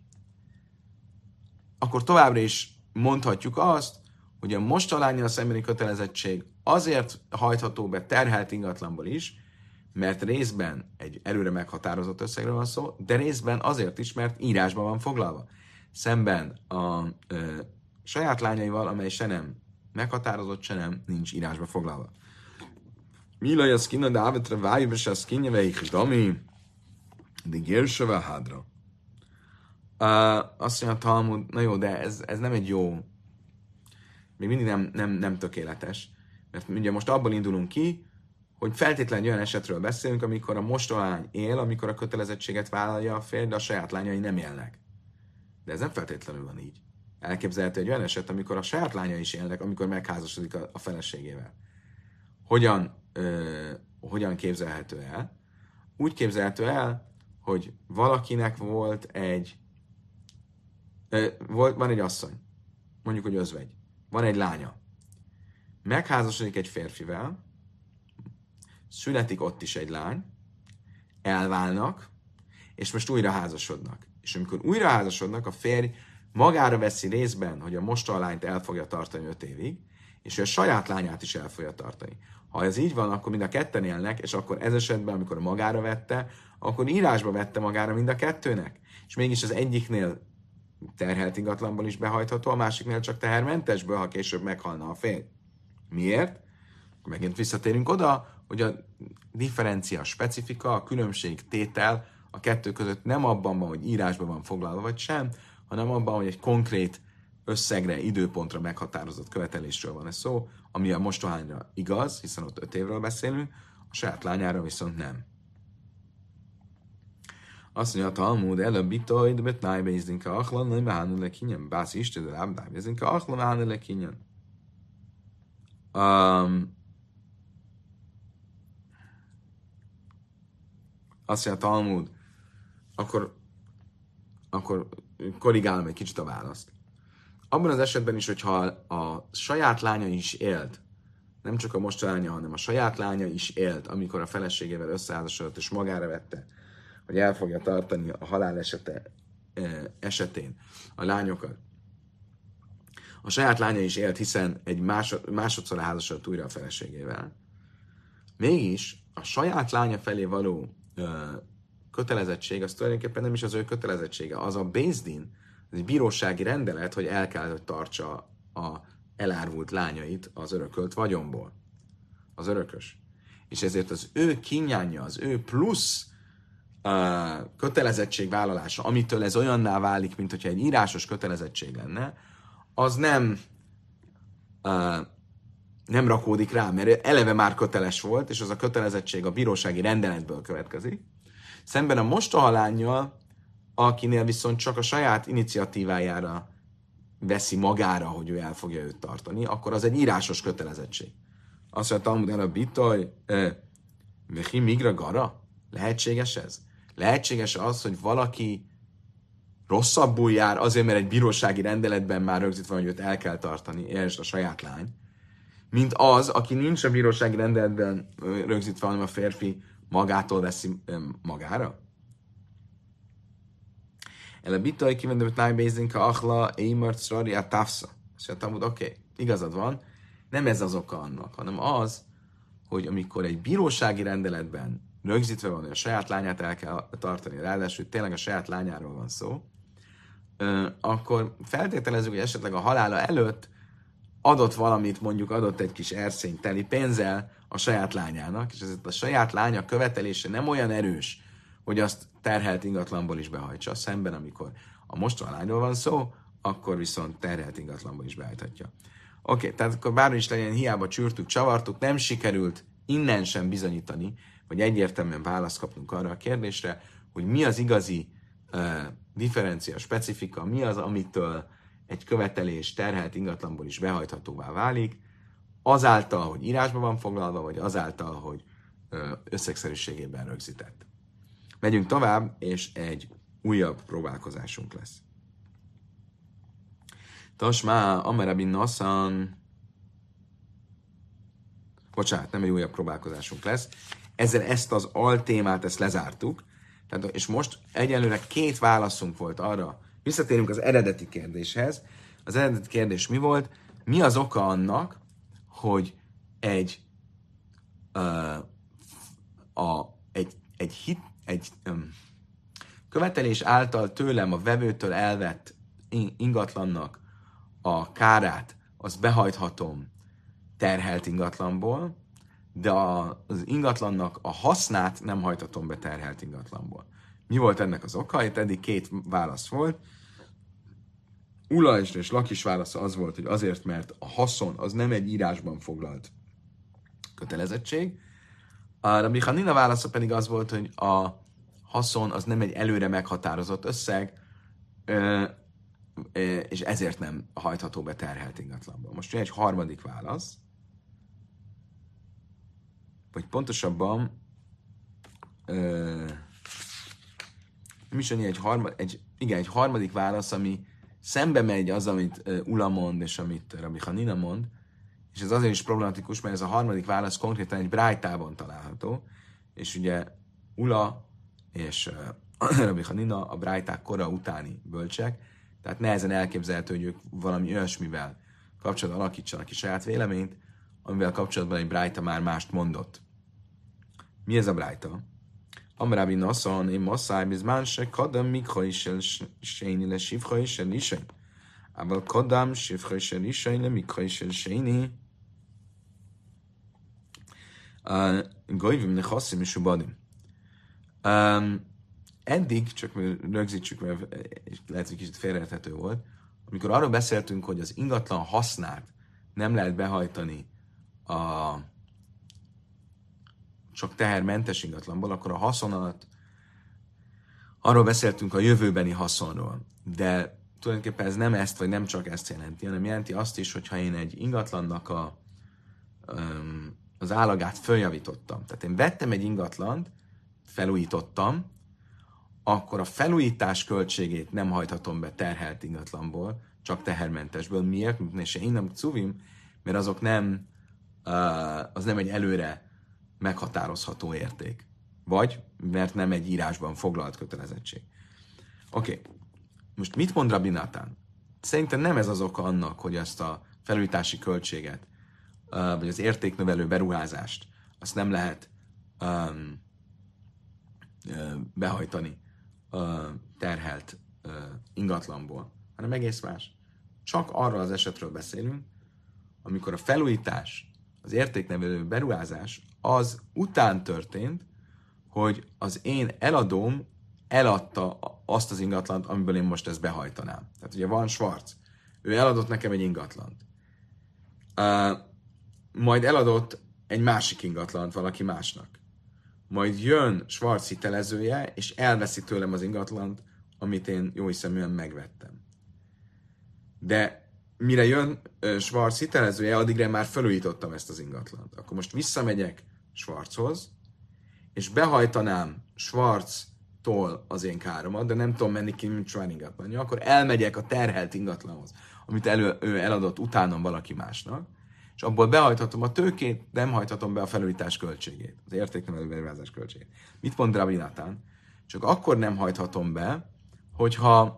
Akkor továbbra is mondhatjuk azt, hogy a mostoha lánnyal szembeni kötelezettség azért hajtható be terhelt ingatlanból is, mert részben egy előre meghatározott összegről van szó, de részben azért is, mert írásban van foglalva. Szemben a saját lányaival, amely se nem meghatározott, se nem nincs írásba foglalva. Milaj az kinna, de ávetre vájbe se az kinja, veik dami, de gérsöve hádra. Azt mondja a Talmud, na jó, de ez nem egy jó, még mindig nem tökéletes, mert ugye most abból indulunk ki, hogy feltétlenül olyan esetről beszélünk, amikor a mostoha lány él, amikor a kötelezettséget vállalja a férj, de a saját lányai nem élnek. De ez nem feltétlenül van így. Elképzelhető egy olyan eset, amikor a saját lánya is élnek, amikor megházasodik a feleségével. Hogyan hogyan képzelhető el? Úgy képzelhető el, hogy valakinek van egy asszony, mondjuk, hogy özvegy, van egy lánya, megházasodik egy férfivel, születik ott is egy lány, elválnak, és most újra házasodnak. És amikor újra házasodnak, a férj magára veszi részben, hogy a mostohalányt el fogja tartani 5 évig, és ő a saját lányát is el fogja tartani. Ha ez így van, akkor mind a ketten élnek, és akkor ez esetben, amikor magára vette, akkor írásba vette magára mind a kettőnek. És mégis az egyiknél terhelt ingatlanból is behajtható, a másiknél csak tehermentesből, ha később meghalna a férj. Miért? Megint visszatérünk oda, hogy a differencia, a specifika, a különbség tétel a kettő között nem abban van, hogy írásban van foglalva vagy sem, hanem abban, hogy egy konkrét összegre, időpontra meghatározott követelésről van ez szó, ami a mostohányra igaz, hiszen ott 5 évről beszélünk, a saját lányára viszont nem. Azt mondja, a Talmud előbb bitajd, bet nájbézdinka achlan, nem behánul le kinyen. Bász is, de ráb nájbézdinka achlan, behánul le kinyen. Azt mondja, a Talmud, akkor korrigálom egy kicsit a választ. Abban az esetben is, hogyha a saját lánya is élt, nem csak a mostolánya, hanem a saját lánya is élt, amikor a feleségével összeházasodott és magára vette, hogy el fogja tartani a halál esetén a lányokat. A saját lánya is élt, hiszen egy másodszor házasodott újra a feleségével. Mégis a saját lánya felé való kötelezettség, az tulajdonképpen nem is az ő kötelezettsége, az a Bézdin, ez egy bírósági rendelet, hogy el kell, hogy tartsa a elárvult lányait az örökölt vagyonból. Az örökös. És ezért az ő kínjánja, az ő plusz kötelezettségvállalása, amitől ez olyanná válik, mint hogyha egy írásos kötelezettség lenne, az nem rakódik rá, mert eleve már köteles volt, és az a kötelezettség a bírósági rendeletből következik. Szemben a mostohalánnyal, akinél viszont csak a saját iniciatívájára veszi magára, hogy ő el fogja őt tartani, akkor az egy írásos kötelezettség. Azt mondja, Talmud el a bitaj, Vechi migra gara? Lehetséges ez? Lehetséges az, hogy valaki rosszabbul jár azért, mert egy bírósági rendeletben már rögzítve van, hogy őt el kell tartani, és a saját lány, mint az, aki nincs a bírósági rendeletben rögzítve, hanem a férfi magától veszi magára? El a bitaj kivendőt nájbézinka achla émart szrari a tafsza. Azt mondja, Talmud, oké, igazad van, nem ez az oka annak, hanem az, hogy amikor egy bírósági rendeletben rögzítve van, hogy a saját lányát el kell tartani, ráadásul tényleg a saját lányáról van szó, akkor feltételezzük, hogy esetleg a halála előtt adott valamit, mondjuk adott egy kis erszény teli pénzzel a saját lányának, és ezért a saját lánya követelése nem olyan erős, hogy azt terhelt ingatlanból is behajtsa. Szemben, amikor a mostohalányról van szó, akkor viszont terhelt ingatlanból is behajthatja. Oké, tehát akkor bármi is legyen, hiába csűrtük, csavartuk, nem sikerült innen sem bizonyítani, hogy egyértelműen választ kapnunk arra a kérdésre, hogy mi az igazi differencia, specifika, mi az, amitől egy követelés terhelt ingatlanból is behajthatóvá válik, azáltal, hogy írásban van foglalva, vagy azáltal, hogy összegszerűségében rögzített. Megyünk tovább, és egy újabb próbálkozásunk lesz. Tasmá, Amerabin Nassan. Bocsánat, nem egy újabb próbálkozásunk lesz. Ezzel ezt az altémát, ezt lezártuk. Tehát, és most egyelőre 2 válaszunk volt arra. Visszatérünk az eredeti kérdéshez. Az eredeti kérdés mi volt? Mi az oka annak, hogy egy követelés által tőlem a vevőtől elvett ingatlannak a kárát, azt behajthatom terhelt ingatlanból, de az ingatlannak a hasznát nem hajthatom be terhelt ingatlanból. Mi volt ennek az oka? Itt eddig 2 válasz volt. Ula és Lakis válasza az volt, hogy azért, mert a haszon az nem egy írásban foglalt kötelezettség. A Rabbi Hanina válasza pedig az volt, hogy a haszon az nem egy előre meghatározott összeg, és ezért nem hajtható be terhelt ingatlanból. Most jön egy harmadik válasz. vagy pontosabban mi is annyi egy harmadik válasz, ami szembe megy az, amit Ula mond, és amit Rabbi Hanina mond, és ez azért is problematikus, mert ez a harmadik válasz konkrétan egy brájtában található, és ugye Ula és Rabbi Hanina a brájták kora utáni bölcsek, tehát nehezen elképzelhető, hogy ők valami olyasmivel kapcsolatban alakítsanak ki saját véleményt, amivel kapcsolatban egy brájta már mást mondott. Mi ez a brájta? Amrábi Nasson, én masszáj, bizmán se kadam mikhai sel séni le sivkhai sel isai. Ával kadam sivkhai sel isai le mikhai sel séni. Goyvim ne chasszim és ubadim. Eddig, csak rögzítsük, mert lehet, hogy kicsit félreérthető volt, amikor arról beszéltünk, hogy az ingatlan hasznát nem lehet behajtani csak tehermentes ingatlanból, akkor a haszon alatt arról beszéltünk a jövőbeni haszonról. De tulajdonképpen ez nem ezt, vagy nem csak ezt jelenti, hanem jelenti azt is, hogyha én egy ingatlannak az állagát följavítottam. Tehát én vettem egy ingatlant, felújítottam, akkor a felújítás költségét nem hajthatom be terhelt ingatlanból, csak tehermentesből. Miért? Mert én nem cuvim, mert azok nem, az nem egy előre meghatározható érték. Vagy, mert nem egy írásban foglalt kötelezettség. Oké. Most mit mond Rabbi Nátán? Szerintem nem ez az oka annak, hogy ezt a felújítási költséget, vagy az értéknövelő beruházást, azt nem lehet behajtani terhelt ingatlanból, hanem egész más. Csak arról az esetről beszélünk, amikor a felújítás, az értéknövelő beruházás az után történt, hogy az én eladóm eladta azt az ingatlant, amiből én most ezt behajtanám. Tehát ugye van Schwarz, ő eladott nekem egy ingatlant. Majd eladott egy másik ingatlant valaki másnak. Majd jön Schwarz hitelezője, és elveszi tőlem az ingatlant, amit én jóhiszeműen megvettem. De mire jön Schwarz hitelezője, addigra már felújítottam ezt az ingatlant. Akkor most visszamegyek Schwarzhoz, és behajtanám Schwarztól az én káromat, de nem tudom menni ki, mint Schwarz ingatlanja, akkor elmegyek a terhelt ingatlanhoz, amit ő eladott utánam valaki másnak, és abból behajthatom a tőkét, nem hajthatom be a felújítás költségét, az értéknövelő beruházás költségét. Mit mond Rabbi Nátán? Csak akkor nem hajthatom be, hogyha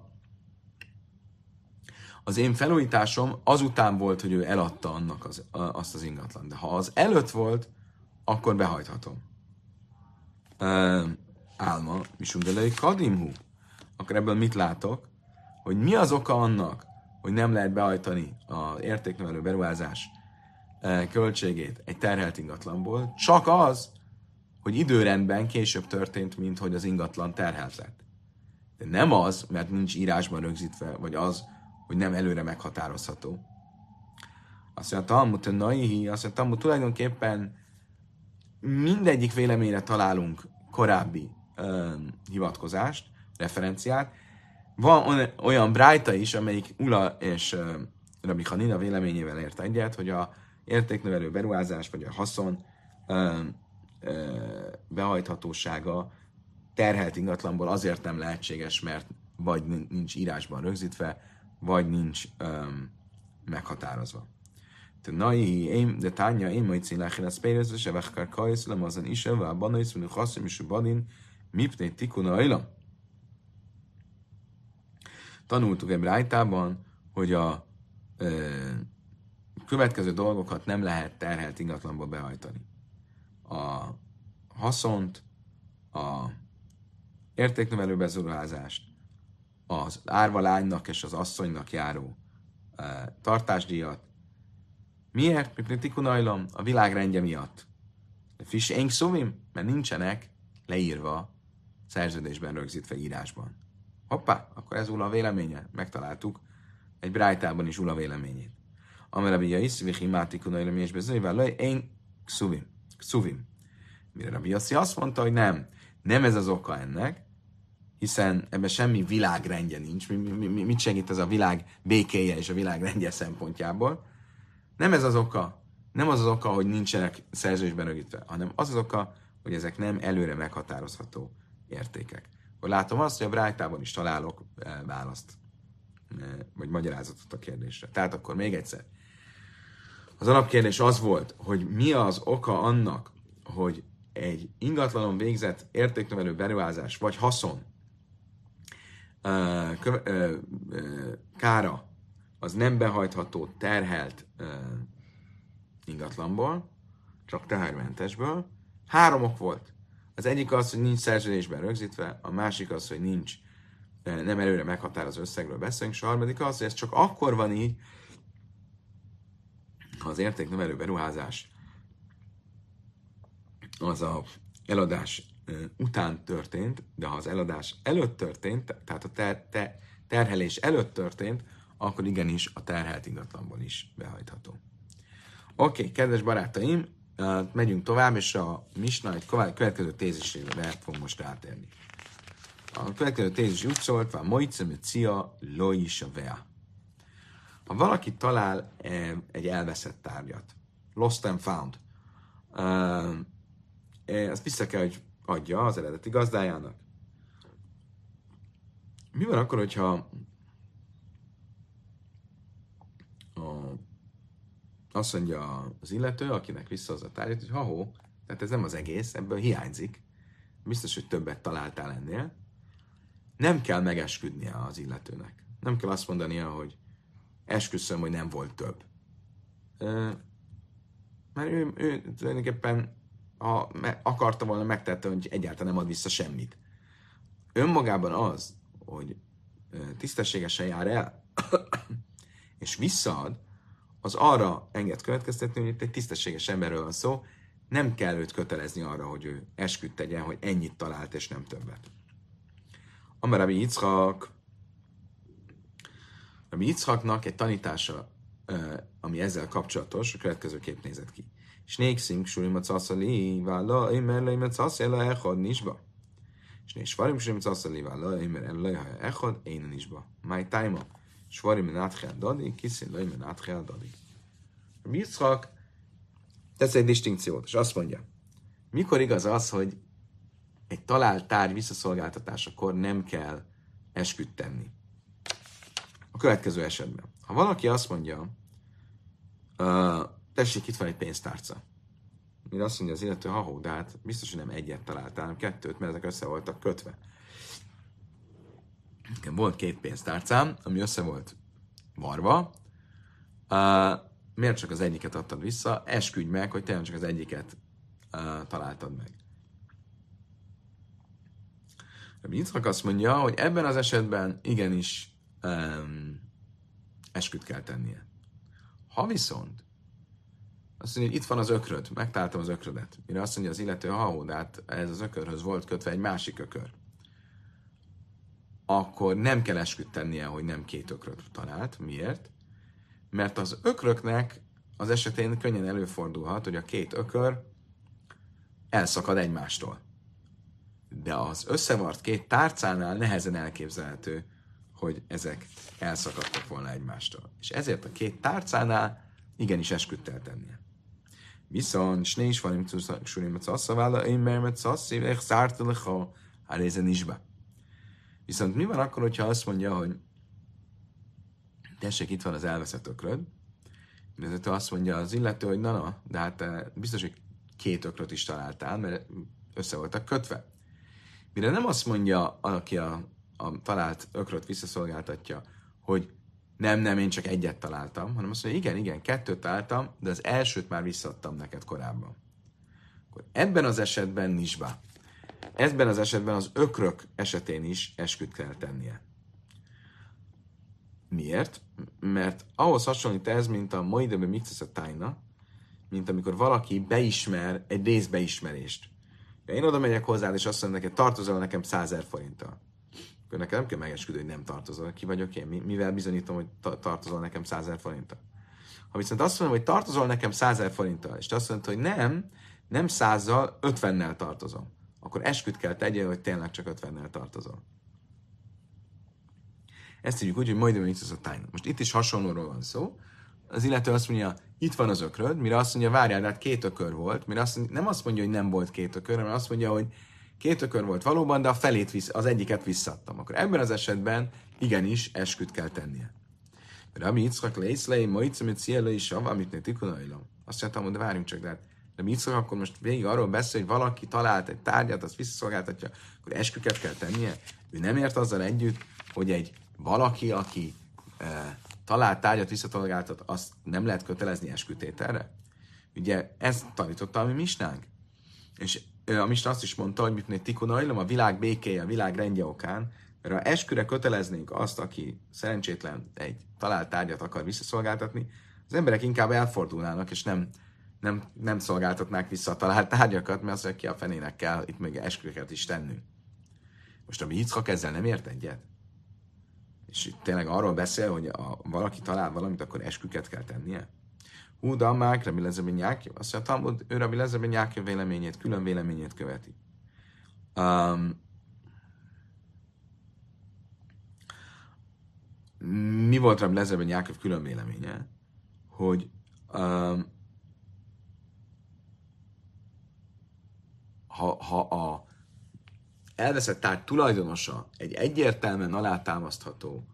az én felújításom azután volt, hogy ő eladta annak azt az ingatlan. De ha az előtt volt, akkor behajthatom. Álma, misundelei kadimhu. Akkor ebből mit látok? Hogy mi az oka annak, hogy nem lehet behajtani az értéknövelő beruházás költségét egy terhelt ingatlanból, csak az, hogy időrendben később történt, mint hogy az ingatlan terhelt lett. De nem az, mert nincs írásban rögzítve, vagy az, hogy nem előre meghatározható. Azt mondja, Talmud tulajdonképpen mindegyik véleményre találunk korábbi hivatkozást, referenciát. Van olyan brájta is, amelyik Ula és Rabbi Hanina véleményével ért egyet, hogy a értéknövelő beruházás, vagy a haszon behajthatósága terhelt ingatlanból azért nem lehetséges, mert vagy nincs írásban rögzítve, vagy nincs meghatározva. De tánya én majd színláchén a spérezve, se vechkár kajszulem azon is, a banaisz, mint haszim és badin, mipné tikuna ajla. Tanultuk egy brájtában, hogy a következő dolgokat nem lehet terhelt ingatlanba behajtani. A haszont, a értéknövelő beruházást, az árva lánynak és az asszonynak járó tartásdíjat. Miért? Mipné tikunajlam? A világrendje miatt. Fish eng szuvim? Mert nincsenek leírva szerződésben rögzítve írásban. Hoppá, akkor ez Ula véleménye. Megtaláltuk egy brájtában is Ula véleményét. Amerabia is, vichi mátikunajlam és bezőivel lej, eng szuvim. Mire Rabbi Yossi azt mondta, hogy nem ez az oka ennek, hiszen ebben semmi világrendje nincs. Mit segít ez a világ békéje és a világrendje szempontjából? Nem ez az oka, nem az az oka, hogy nincsenek szerződésben rögzítve, hanem az az oka, hogy ezek nem előre meghatározható értékek. Akkor látom azt, hogy a Brájtában is találok választ, vagy magyarázatot a kérdésre. Tehát akkor még egyszer. Az alapkérdés az volt, hogy mi az oka annak, hogy egy ingatlanon végzett értéknövelő beruházás vagy haszon kára az nem behajtható terhelt ingatlanból, csak tehermentesből. 3 ok volt. Az egyik az, hogy nincs szerződésben rögzítve, a másik az, hogy nincs nem előre meghatározó összegről beszélünk, és a harmadik az, hogy ez csak akkor van így, ha az értéknövelő beruházás az a eladás után történt, de ha az eladás előtt történt, tehát a terhelés előtt történt, akkor igenis a terhelt ingatlanból is behajtható. Oké, kedves barátaim, megyünk tovább, és a Misna egy következő tézisére fog most rátérni. A következő tézis úgy szólt, hogy Moicem Cia Loisha Vea. Ha valaki talál egy elveszett tárgyat, lost and found, azt vissza kell, hogy adja az eredeti gazdájának. Mi van akkor, hogyha azt mondja az illető, akinek visszahozza a tárgyat, hogy ha-hó, tehát ez nem az egész, ebből hiányzik, biztos, hogy többet találtál ennél, nem kell megesküdnie az illetőnek. Nem kell azt mondania, hogy esküszöm, hogy nem volt több. Mert ő tulajdonképpen, ha akarta volna, megtette, hogy egyáltalán nem ad vissza semmit. Önmagában az, hogy tisztességesen jár el, és visszaad, az arra enged következtetni, hogy itt egy tisztességes emberről van szó, nem kell őt kötelezni arra, hogy ő esküdt tegyen, hogy ennyit talált, és nem többet. Amar Rabbi Yitzchak, Rabbi Yitzchaknak egy tanítása, ami ezzel kapcsolatos, a következőképp nézett ki. Snékszink, surim a caszali, válla, imer leimet szaszela, echad nisba. Snészvarim, surim caszali, válla, imer leimet echad, énen nisba. Máj tájma. Svarim menátchel dadig, kiszin laj menátchel dadig. Rabbi Yitzchak tesz egy distinkciót, és azt mondja, mikor igaz az, hogy egy talált tárgy visszaszolgáltatásakor nem kell esküdt tenni. A következő esetben. Ha valaki azt mondja, tessék, itt van egy pénztárca. Mire azt mondja az illető, ha-hó, de hát biztos, hogy nem egyet találtál, hanem 2, mert ezek össze voltak kötve. Volt 2 pénztárcám, ami össze volt varva. Miért csak az egyiket adtad vissza? Esküdj meg, hogy tényleg csak az egyiket találtad meg. Rabbi Yitzchak azt mondja, hogy ebben az esetben igenis esküt kell tennie. Ha viszont azt mondja, hogy itt van az ökröd, megtaláltam az ökrödet. Mire azt mondja az illető, ha de hát ez az ökörhöz volt kötve egy másik ökör. Akkor nem kell esküt tennie, hogy nem 2 ökröt talált. Miért? Mert az ökröknek az esetén könnyen előfordulhat, hogy a 2 ökör elszakad egymástól. De az összevart 2 tárcánál nehezen elképzelhető, hogy ezek elszakadtak volna egymástól. És ezért a 2 tárcánál igenis esküt kell tennie. Viszont sné is van, hogy surim casszavála, én mermet szasszívek szártelecha, hát ezen is be. Viszont mi van akkor, hogyha azt mondja, hogy tessék, itt van az elveszett ökröd, illetve azt mondja az illető, hogy na, de hát biztos, hogy 2 ökröt is találtál, mert össze voltak kötve. Mire nem azt mondja, aki a talált ökröt visszaszolgáltatja, hogy nem, én csak egyet találtam, hanem azt mondja, igen, 2 találtam, de az elsőt már visszaadtam neked korábban. Akkor ebben az esetben nisba. Ebben az esetben az ökrök esetén is esküt kell tennie. Miért? Mert ahhoz hasonlít ez, mint a moidebe mixes tájna, mint amikor valaki beismer egy részbeismerést. Én oda megyek hozzád, és azt mondom neked, tartozol nekem 100 000 forinttal. Akkor nekem nem kell megesküdni, hogy nem tartozol. Ki vagyok én? Mivel bizonyítom, hogy tartozol nekem 100 000 forinttal? Ha viszont azt mondom, hogy tartozol nekem 100 000 forinttal, és te azt mondod, hogy nem 100-zal, 50-nel tartozom, akkor esküt kell tegyél, hogy tényleg csak 50-nel tartozol. Ezt hívjuk úgy, hogy majd ez a tájna. Most itt is hasonlóról van szó. Az illető azt mondja, itt van az ökröd, mire azt mondja, várjál, de hát két ökör volt, mire nem azt mondja, hogy nem volt két ökör, hanem azt mondja, hogy két ökör volt valóban, de a felét az egyiket visszadtam. Akkor ebben az esetben igenis esküt kell tennie. Rabbi Yitzchak leiszlei, moicimit szielei sav, amit ne tikunajlam. Azt mondtam, hogy de várjunk csak, de hát Rabbi Yitzchak akkor most végig arról beszél, hogy valaki talált egy tárgyat, azt visszaszolgáltatja, akkor esküket kell tennie. Ő nem ért azzal együtt, hogy egy valaki, aki talált tárgyat visszaszolgáltat, azt nem lehet kötelezni eskütételre. Ugye ezt tanította a mi misnánk. És a misna azt is mondta, hogy mit mondja, tikunajlam, a világ békéje, a világ rendje okán, mert ha esküre köteleznénk azt, aki szerencsétlen egy talált tárgyat akar visszaszolgáltatni, az emberek inkább elfordulnának, és nem szolgáltatnák vissza a talált tárgyakat, mert azt ki a fenének kell itt még esküket is tennünk. Most a Yitzchak ezzel nem ért egyet? És itt tényleg arról beszél, hogy valaki talál valamit, akkor esküket kell tennie? Hú, de Ammák, Rabbi Lezer ben Jákiv. Azt mondja, Talmud, ő Rabbi Lezer ben Jákiv véleményét, külön véleményét követi. Mi volt Rabbi Lezer ben Jákiv külön véleménye? Hogy ha a elveszett tárgy tulajdonosa egy egyértelműen alátámasztható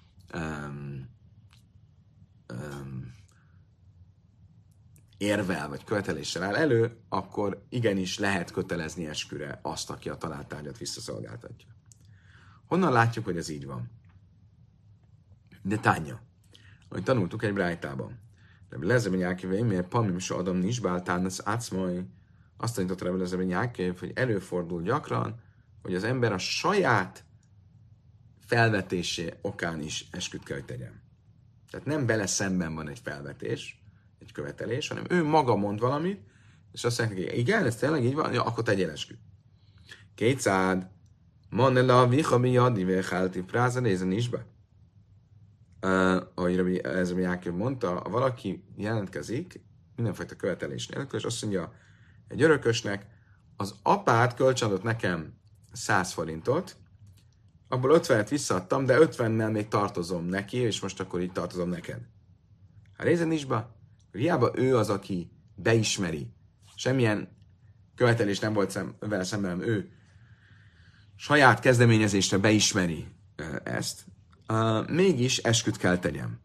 érvel vagy követeléssel áll elő, akkor igenis lehet kötelezni esküre azt, aki a talált tárgyat visszaszolgáltatja. Honnan látjuk, hogy ez így van? De Tánya, ahogy tanultuk egy brájtában. Rabbi Lezer ben Jákiv, miért pamim se adom nisbáltán az átszmai, azt tanított Rabbi Lezer ben Jákiv, hogy előfordul gyakran, hogy az ember a saját felvetésé okán is esküt kell, hogy tegyen. Tehát nem vele szemben van egy felvetés, egy követelés, hanem ő maga mond valamit, és azt mondja neki, igen, ez tényleg így van, ja, akkor tegyél esküt. Kétszád, manela vichami adi vechálti práza nézen is be. Ahogy Rabbi Jákiv mondta, ha valaki jelentkezik mindenfajta követelés nélkül, és azt mondja egy örökösnek, az apád kölcsönadott nekem 100 forintot, abból 50-et visszaadtam, de 50-nel még tartozom neki, és most akkor így tartozom neked. Ha rézen is be, hiába ő az, aki beismeri, semmilyen követelés nem volt vele szemben, ő saját kezdeményezésre beismeri ezt, mégis esküt kell tegyen.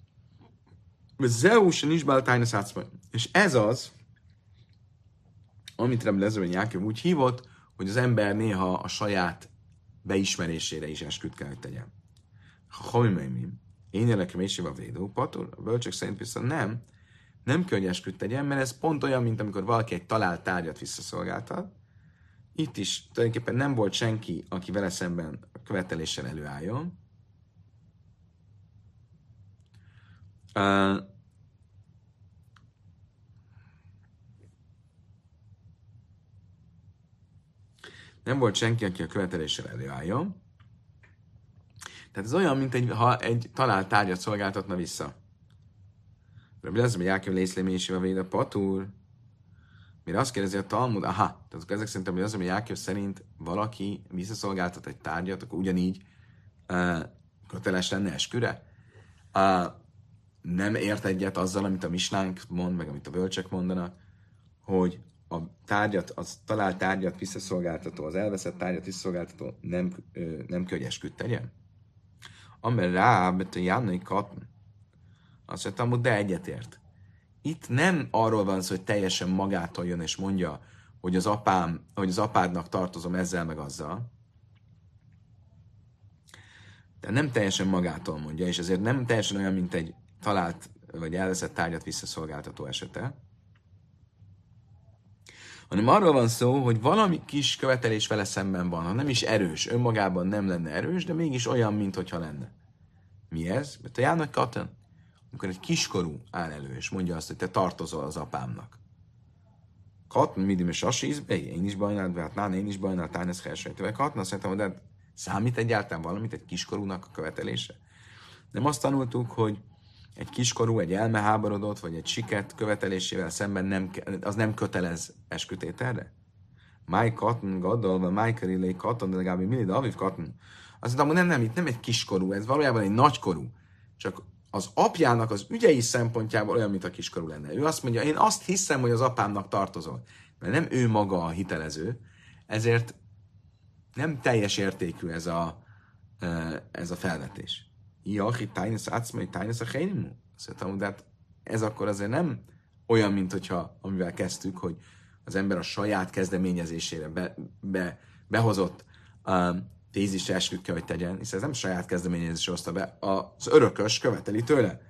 Zeus nincs és ez az, amit Rabbi Lezer ben Jákiv úgy hívott, hogy az ember néha a saját beismerésére is esküt kell, hogy tegyen. Ha én nekem is a védó, patur, a bölcsök szerint viszont nem kell, hogy esküt tegyen, mert ez pont olyan, mint amikor valaki egy talált tárgyat visszaszolgáltat. Itt is tulajdonképpen nem volt senki, aki vele szemben a követeléssel előálljon. Nem volt senki, aki a követeléssel előálljon. Tehát ez olyan, mint ha egy talált tárgyat szolgáltatna vissza. Rabbi Lezer ben Jákiv lészlémési a véda patur. Mire azt kérdezi a Talmud, tehát ezek szerint Rabbi Lezer ben Jákiv szerint valaki visszaszolgáltat egy tárgyat, akkor ugyanígy köteles lenne esküre. Nem ért egyet azzal, amit a misnánk mond, meg amit a bölcsek mondanak, hogy a tárgyat, az talált tárgyat visszaszolgáltató, az elveszett tárgyat visszaszolgáltató nem kell, hogy esküt tegyen. Amely rá, mert a Jánai Katn, azt mondtam, hogy de egyetért. Itt nem arról van szó, hogy teljesen magától jön és mondja, hogy az apádnak tartozom ezzel meg azzal. De nem teljesen magától mondja, és ezért nem teljesen olyan, mint egy talált vagy elveszett tárgyat visszaszolgáltató esete, hanem arról van szó, hogy valami kis követelés vele szemben van, ha nem is erős, önmagában nem lenne erős, de mégis olyan, mintha lenne. Mi ez? Mert a János Katan, amikor egy kiskorú áll elő, és mondja azt, hogy te tartozol az apámnak. Katan, midim és asízbe, én is bajnál, hát nán, én is bajnál, tán ez helsejtővel. Katan azt mondtam, hogy de számít egyáltalán valamit egy kiskorúnak a követelése? Nem azt tanultuk, hogy egy kiskorú, egy elmeháborodott, vagy egy siket követelésével szemben az nem kötelez eskütételre? Máj katn, gaddal, máj kerillé katn, de legalább mindig aviv katn. Azt mondtam, hogy nem, itt nem egy kiskorú, ez valójában egy nagykorú. Csak az apjának az ügyei szempontjából olyan, mint a kiskorú lenne. Ő azt mondja, én azt hiszem, hogy az apámnak tartozol. Mert nem ő maga a hitelező, ezért nem teljes értékű ez a felvetés. Iachi tájnesz átszmai tájnesz a hénimu. Szerintem, de hát ez akkor azért nem olyan, mint hogyha, amivel kezdtük, hogy az ember a saját kezdeményezésére behozott tézis esküt kell, hogy tegyen, hiszen ez nem saját kezdeményezésre hozta be, az örökös követeli tőle.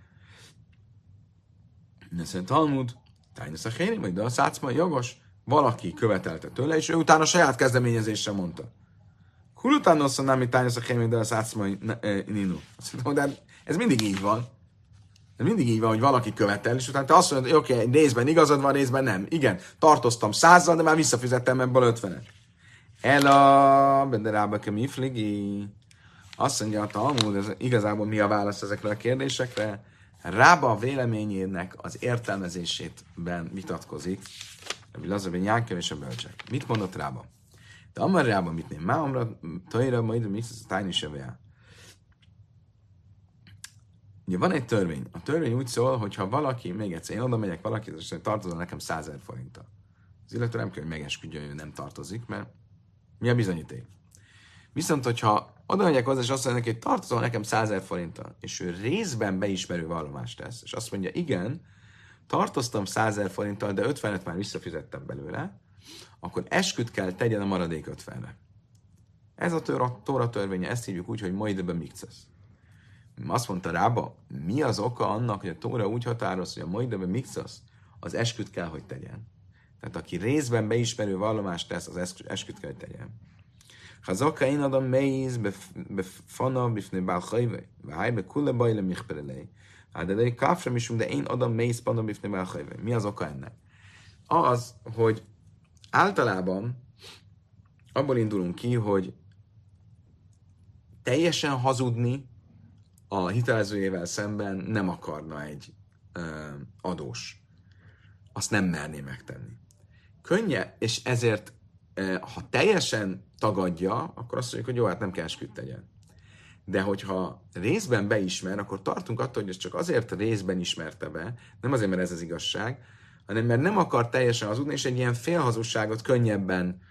Neszen Talmud, tájnesz a hénimu, de a szátszma jogos, valaki követelte tőle, és ő utána a saját kezdeményezésre mondta. Kulután osszan nem, mint tányos a kémény, de az átszmai ninu. De ez mindig így van. Ez mindig így van, hogy valaki követel, és utána te azt mondod, hogy oké, részben igazad van, részben nem. Igen, tartoztam 100-zal, de már visszafizettem ebből 50-et. Ela, benderába kell mi fligi. Azt mondja a Talmud, ez igazából mi a válasz ezekre a kérdésekre? Rába a véleményének az értelmezésében vitatkozik. Lazarben Jánkev és a bölcsek. Mit mondott Rába? De amarjában mit nem? Mámra, tajra, majd mix a tájni sevejá. Ugye van egy törvény. A törvény úgy szól, hogy ha valaki, még egyszer, én oda megyek valaki, és tartozol nekem 100 000 forinttal. Az illető nem kell, hogy megesküdjön, hogy ő nem tartozik, mert mi a bizonyíték? Viszont, hogyha oda megyek hozzá, és azt mondja neki, hogy tartozol nekem 100 000 forinttal, és ő részben beismerő vallomást tesz, és azt mondja, igen, tartoztam 100 000 forinttal, de 50-et már visszafizettem belőle, akkor esküt kell tegyen a maradék 50-re. Ez a Tóra törvénye, ezt hívjuk úgy, hogy majdebe mikcesz. Azt mondta Rába, mi az oka annak, hogy a Tóra úgy határoz, hogy a majdebe mikcesz az esküt kell, hogy tegyen. Tehát aki részben beismerő vallomást tesz, az esküt kell, hogy tegyen. Ha zaka én adom méz, befana, bifne bálhajve, vájbe kulle bajle michperelej. Hát de káfra misum, de én adom méz, pana, bifne bálhajve. Mi az oka ennek? Az, hogy általában abból indulunk ki, hogy teljesen hazudni a hitelezőjével szemben nem akarna egy adós. Azt nem merné megtenni. Könnye, és ezért ha teljesen tagadja, akkor azt mondjuk, hogy jó, hát nem kell esküt tegyen. De hogyha részben beismer, akkor tartunk attól, hogy ez csak azért részben ismerte be, nem azért, mert ez az igazság, hanem mert nem akar teljesen hazudni, és egy ilyen félhazugságot könnyebben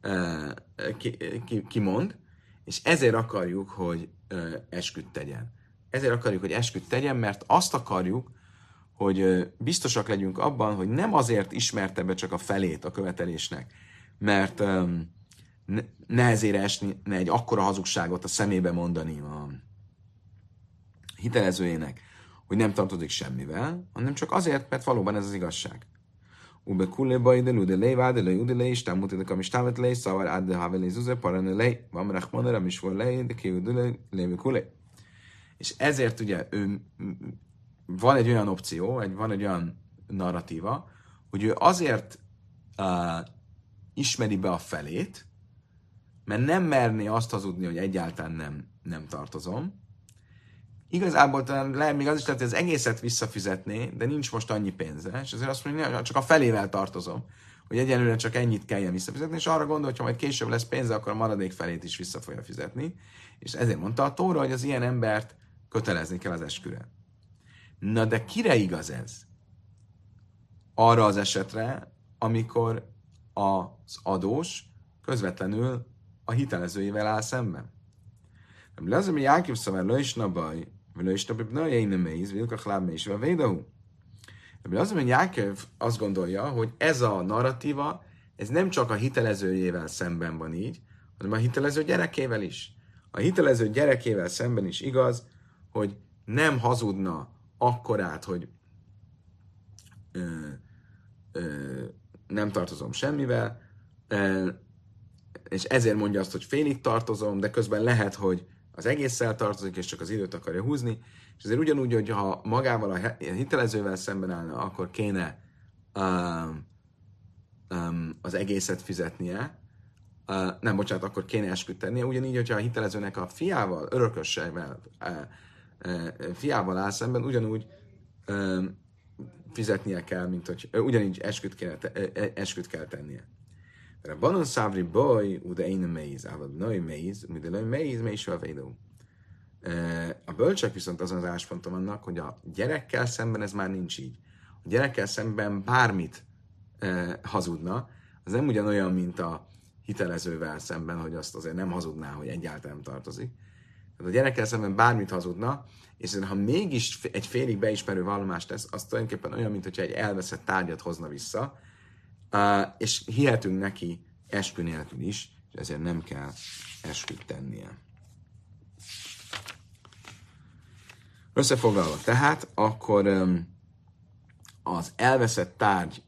kimond, és ezért akarjuk, hogy esküt tegyen. Ezért akarjuk, hogy esküt tegyen, mert azt akarjuk, hogy biztosak legyünk abban, hogy nem azért ismerte be csak a felét a követelésnek, mert nehezére esni egy akkora hazugságot a szemébe mondani a hitelezőjének, hogy nem tartozik semmivel, hanem csak azért, mert valóban ez az igazság. Ube kulle bajde, lude lej, váde lej, ude lej, istán mutide kam istávet lej, szavar ádde have lej, zuze, parane lej, vam rachmanera, misvor lej, de ki ude lej, léve kulle. És ezért ugye van egy olyan opció, van egy olyan narratíva, hogy ő azért ismeri be a felét, mert nem merné azt hazudni, hogy egyáltalán nem tartozom. Igazából talán még az is lehet, hogy az egészet visszafizetné, de nincs most annyi pénze, és azért azt mondja, hogy csak a felével tartozom, hogy egyelőre csak ennyit kelljen visszafizetni, és arra gondol, hogy ha majd később lesz pénze, akkor a maradék felét is vissza fogja fizetni. És ezért mondta a Tóra, hogy az ilyen embert kötelezni kell az esküre. Na de kire igaz ez? Arra az esetre, amikor az adós közvetlenül a hitelezőjével áll szemben. Az, ami Jákiv szavar lősna baj, lősna baj, én nem mész, vilkach láb mész, vagy védahu. Az, ami Jákiv azt gondolja, hogy ez a narratíva, ez nem csak a hitelezőjével szemben van így, hanem a hitelező gyerekével is. A hitelező gyerekével szemben is igaz, hogy nem hazudna akkorát, hogy nem tartozom semmivel, és ezért mondja azt, hogy félig tartozom, de közben lehet, hogy az egésszel tartozik, és csak az időt akarja húzni, és ezért ugyanúgy, hogy ha magával a hitelezővel szemben állna, akkor kéne az egészet fizetnie, nem, bocsánat, akkor kéne esküt tennie, ugyanígy, hogyha a hitelezőnek a fiával, örökösségvel, fiával áll szemben, ugyanúgy fizetnie kell, mint hogy ugyanígy esküt kell tennie. A banon szávri baj, ude én méz, ával női méz, ude női méz, méz a védó. A bölcsek viszont azon az állásponton vannak, hogy a gyerekkel szemben ez már nincs így. A gyerekkel szemben bármit hazudna, az nem ugyanolyan, mint a hitelezővel szemben, hogy azt azért nem hazudná, hogy egyáltalán nem tartozik. Tehát a gyerekkel szemben bármit hazudna, és ha mégis egy félig beismerő vallomást tesz, az tulajdonképpen olyan, mintha egy elveszett tárgyat hozna vissza, és hihetünk neki eskü nélkül is, és ezért nem kell esküt tennie. Összefoglalva tehát, akkor az elveszett tárgy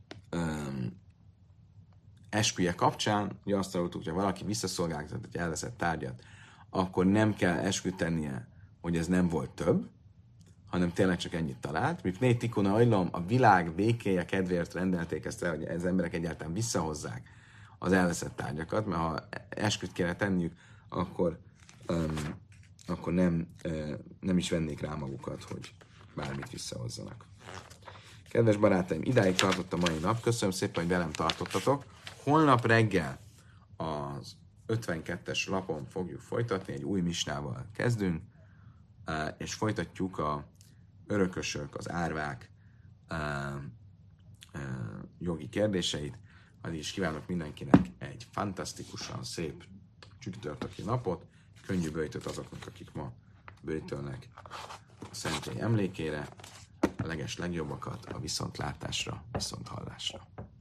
esküje kapcsán, ugye azt tanultuk, hogy ha valaki visszaszolgáltatott egy elveszett tárgyat, akkor nem kell esküt tennie, hogy ez nem volt több, hanem tényleg csak ennyit talált. Mipné tikuna ajlom, a világ békéje kedvéért rendelték ezt el, hogy az emberek egyáltalán visszahozzák az elveszett tárgyakat, mert ha esküt kéne tenniük, akkor nem is vennék rá magukat, hogy bármit visszahozzanak. Kedves barátaim, idáig tartott a mai nap. Köszönöm szépen, hogy velem tartottatok. Holnap reggel az 52-es lapon fogjuk folytatni, egy új misnával kezdünk, és folytatjuk a örökösök, az árvák jogi kérdéseit. Addig is kívánok mindenkinek egy fantasztikusan szép csütörtöki napot, könnyű böjtöt azoknak, akik ma böjtölnek a szentély emlékére, a leges legjobbakat a viszontlátásra, viszonthallásra.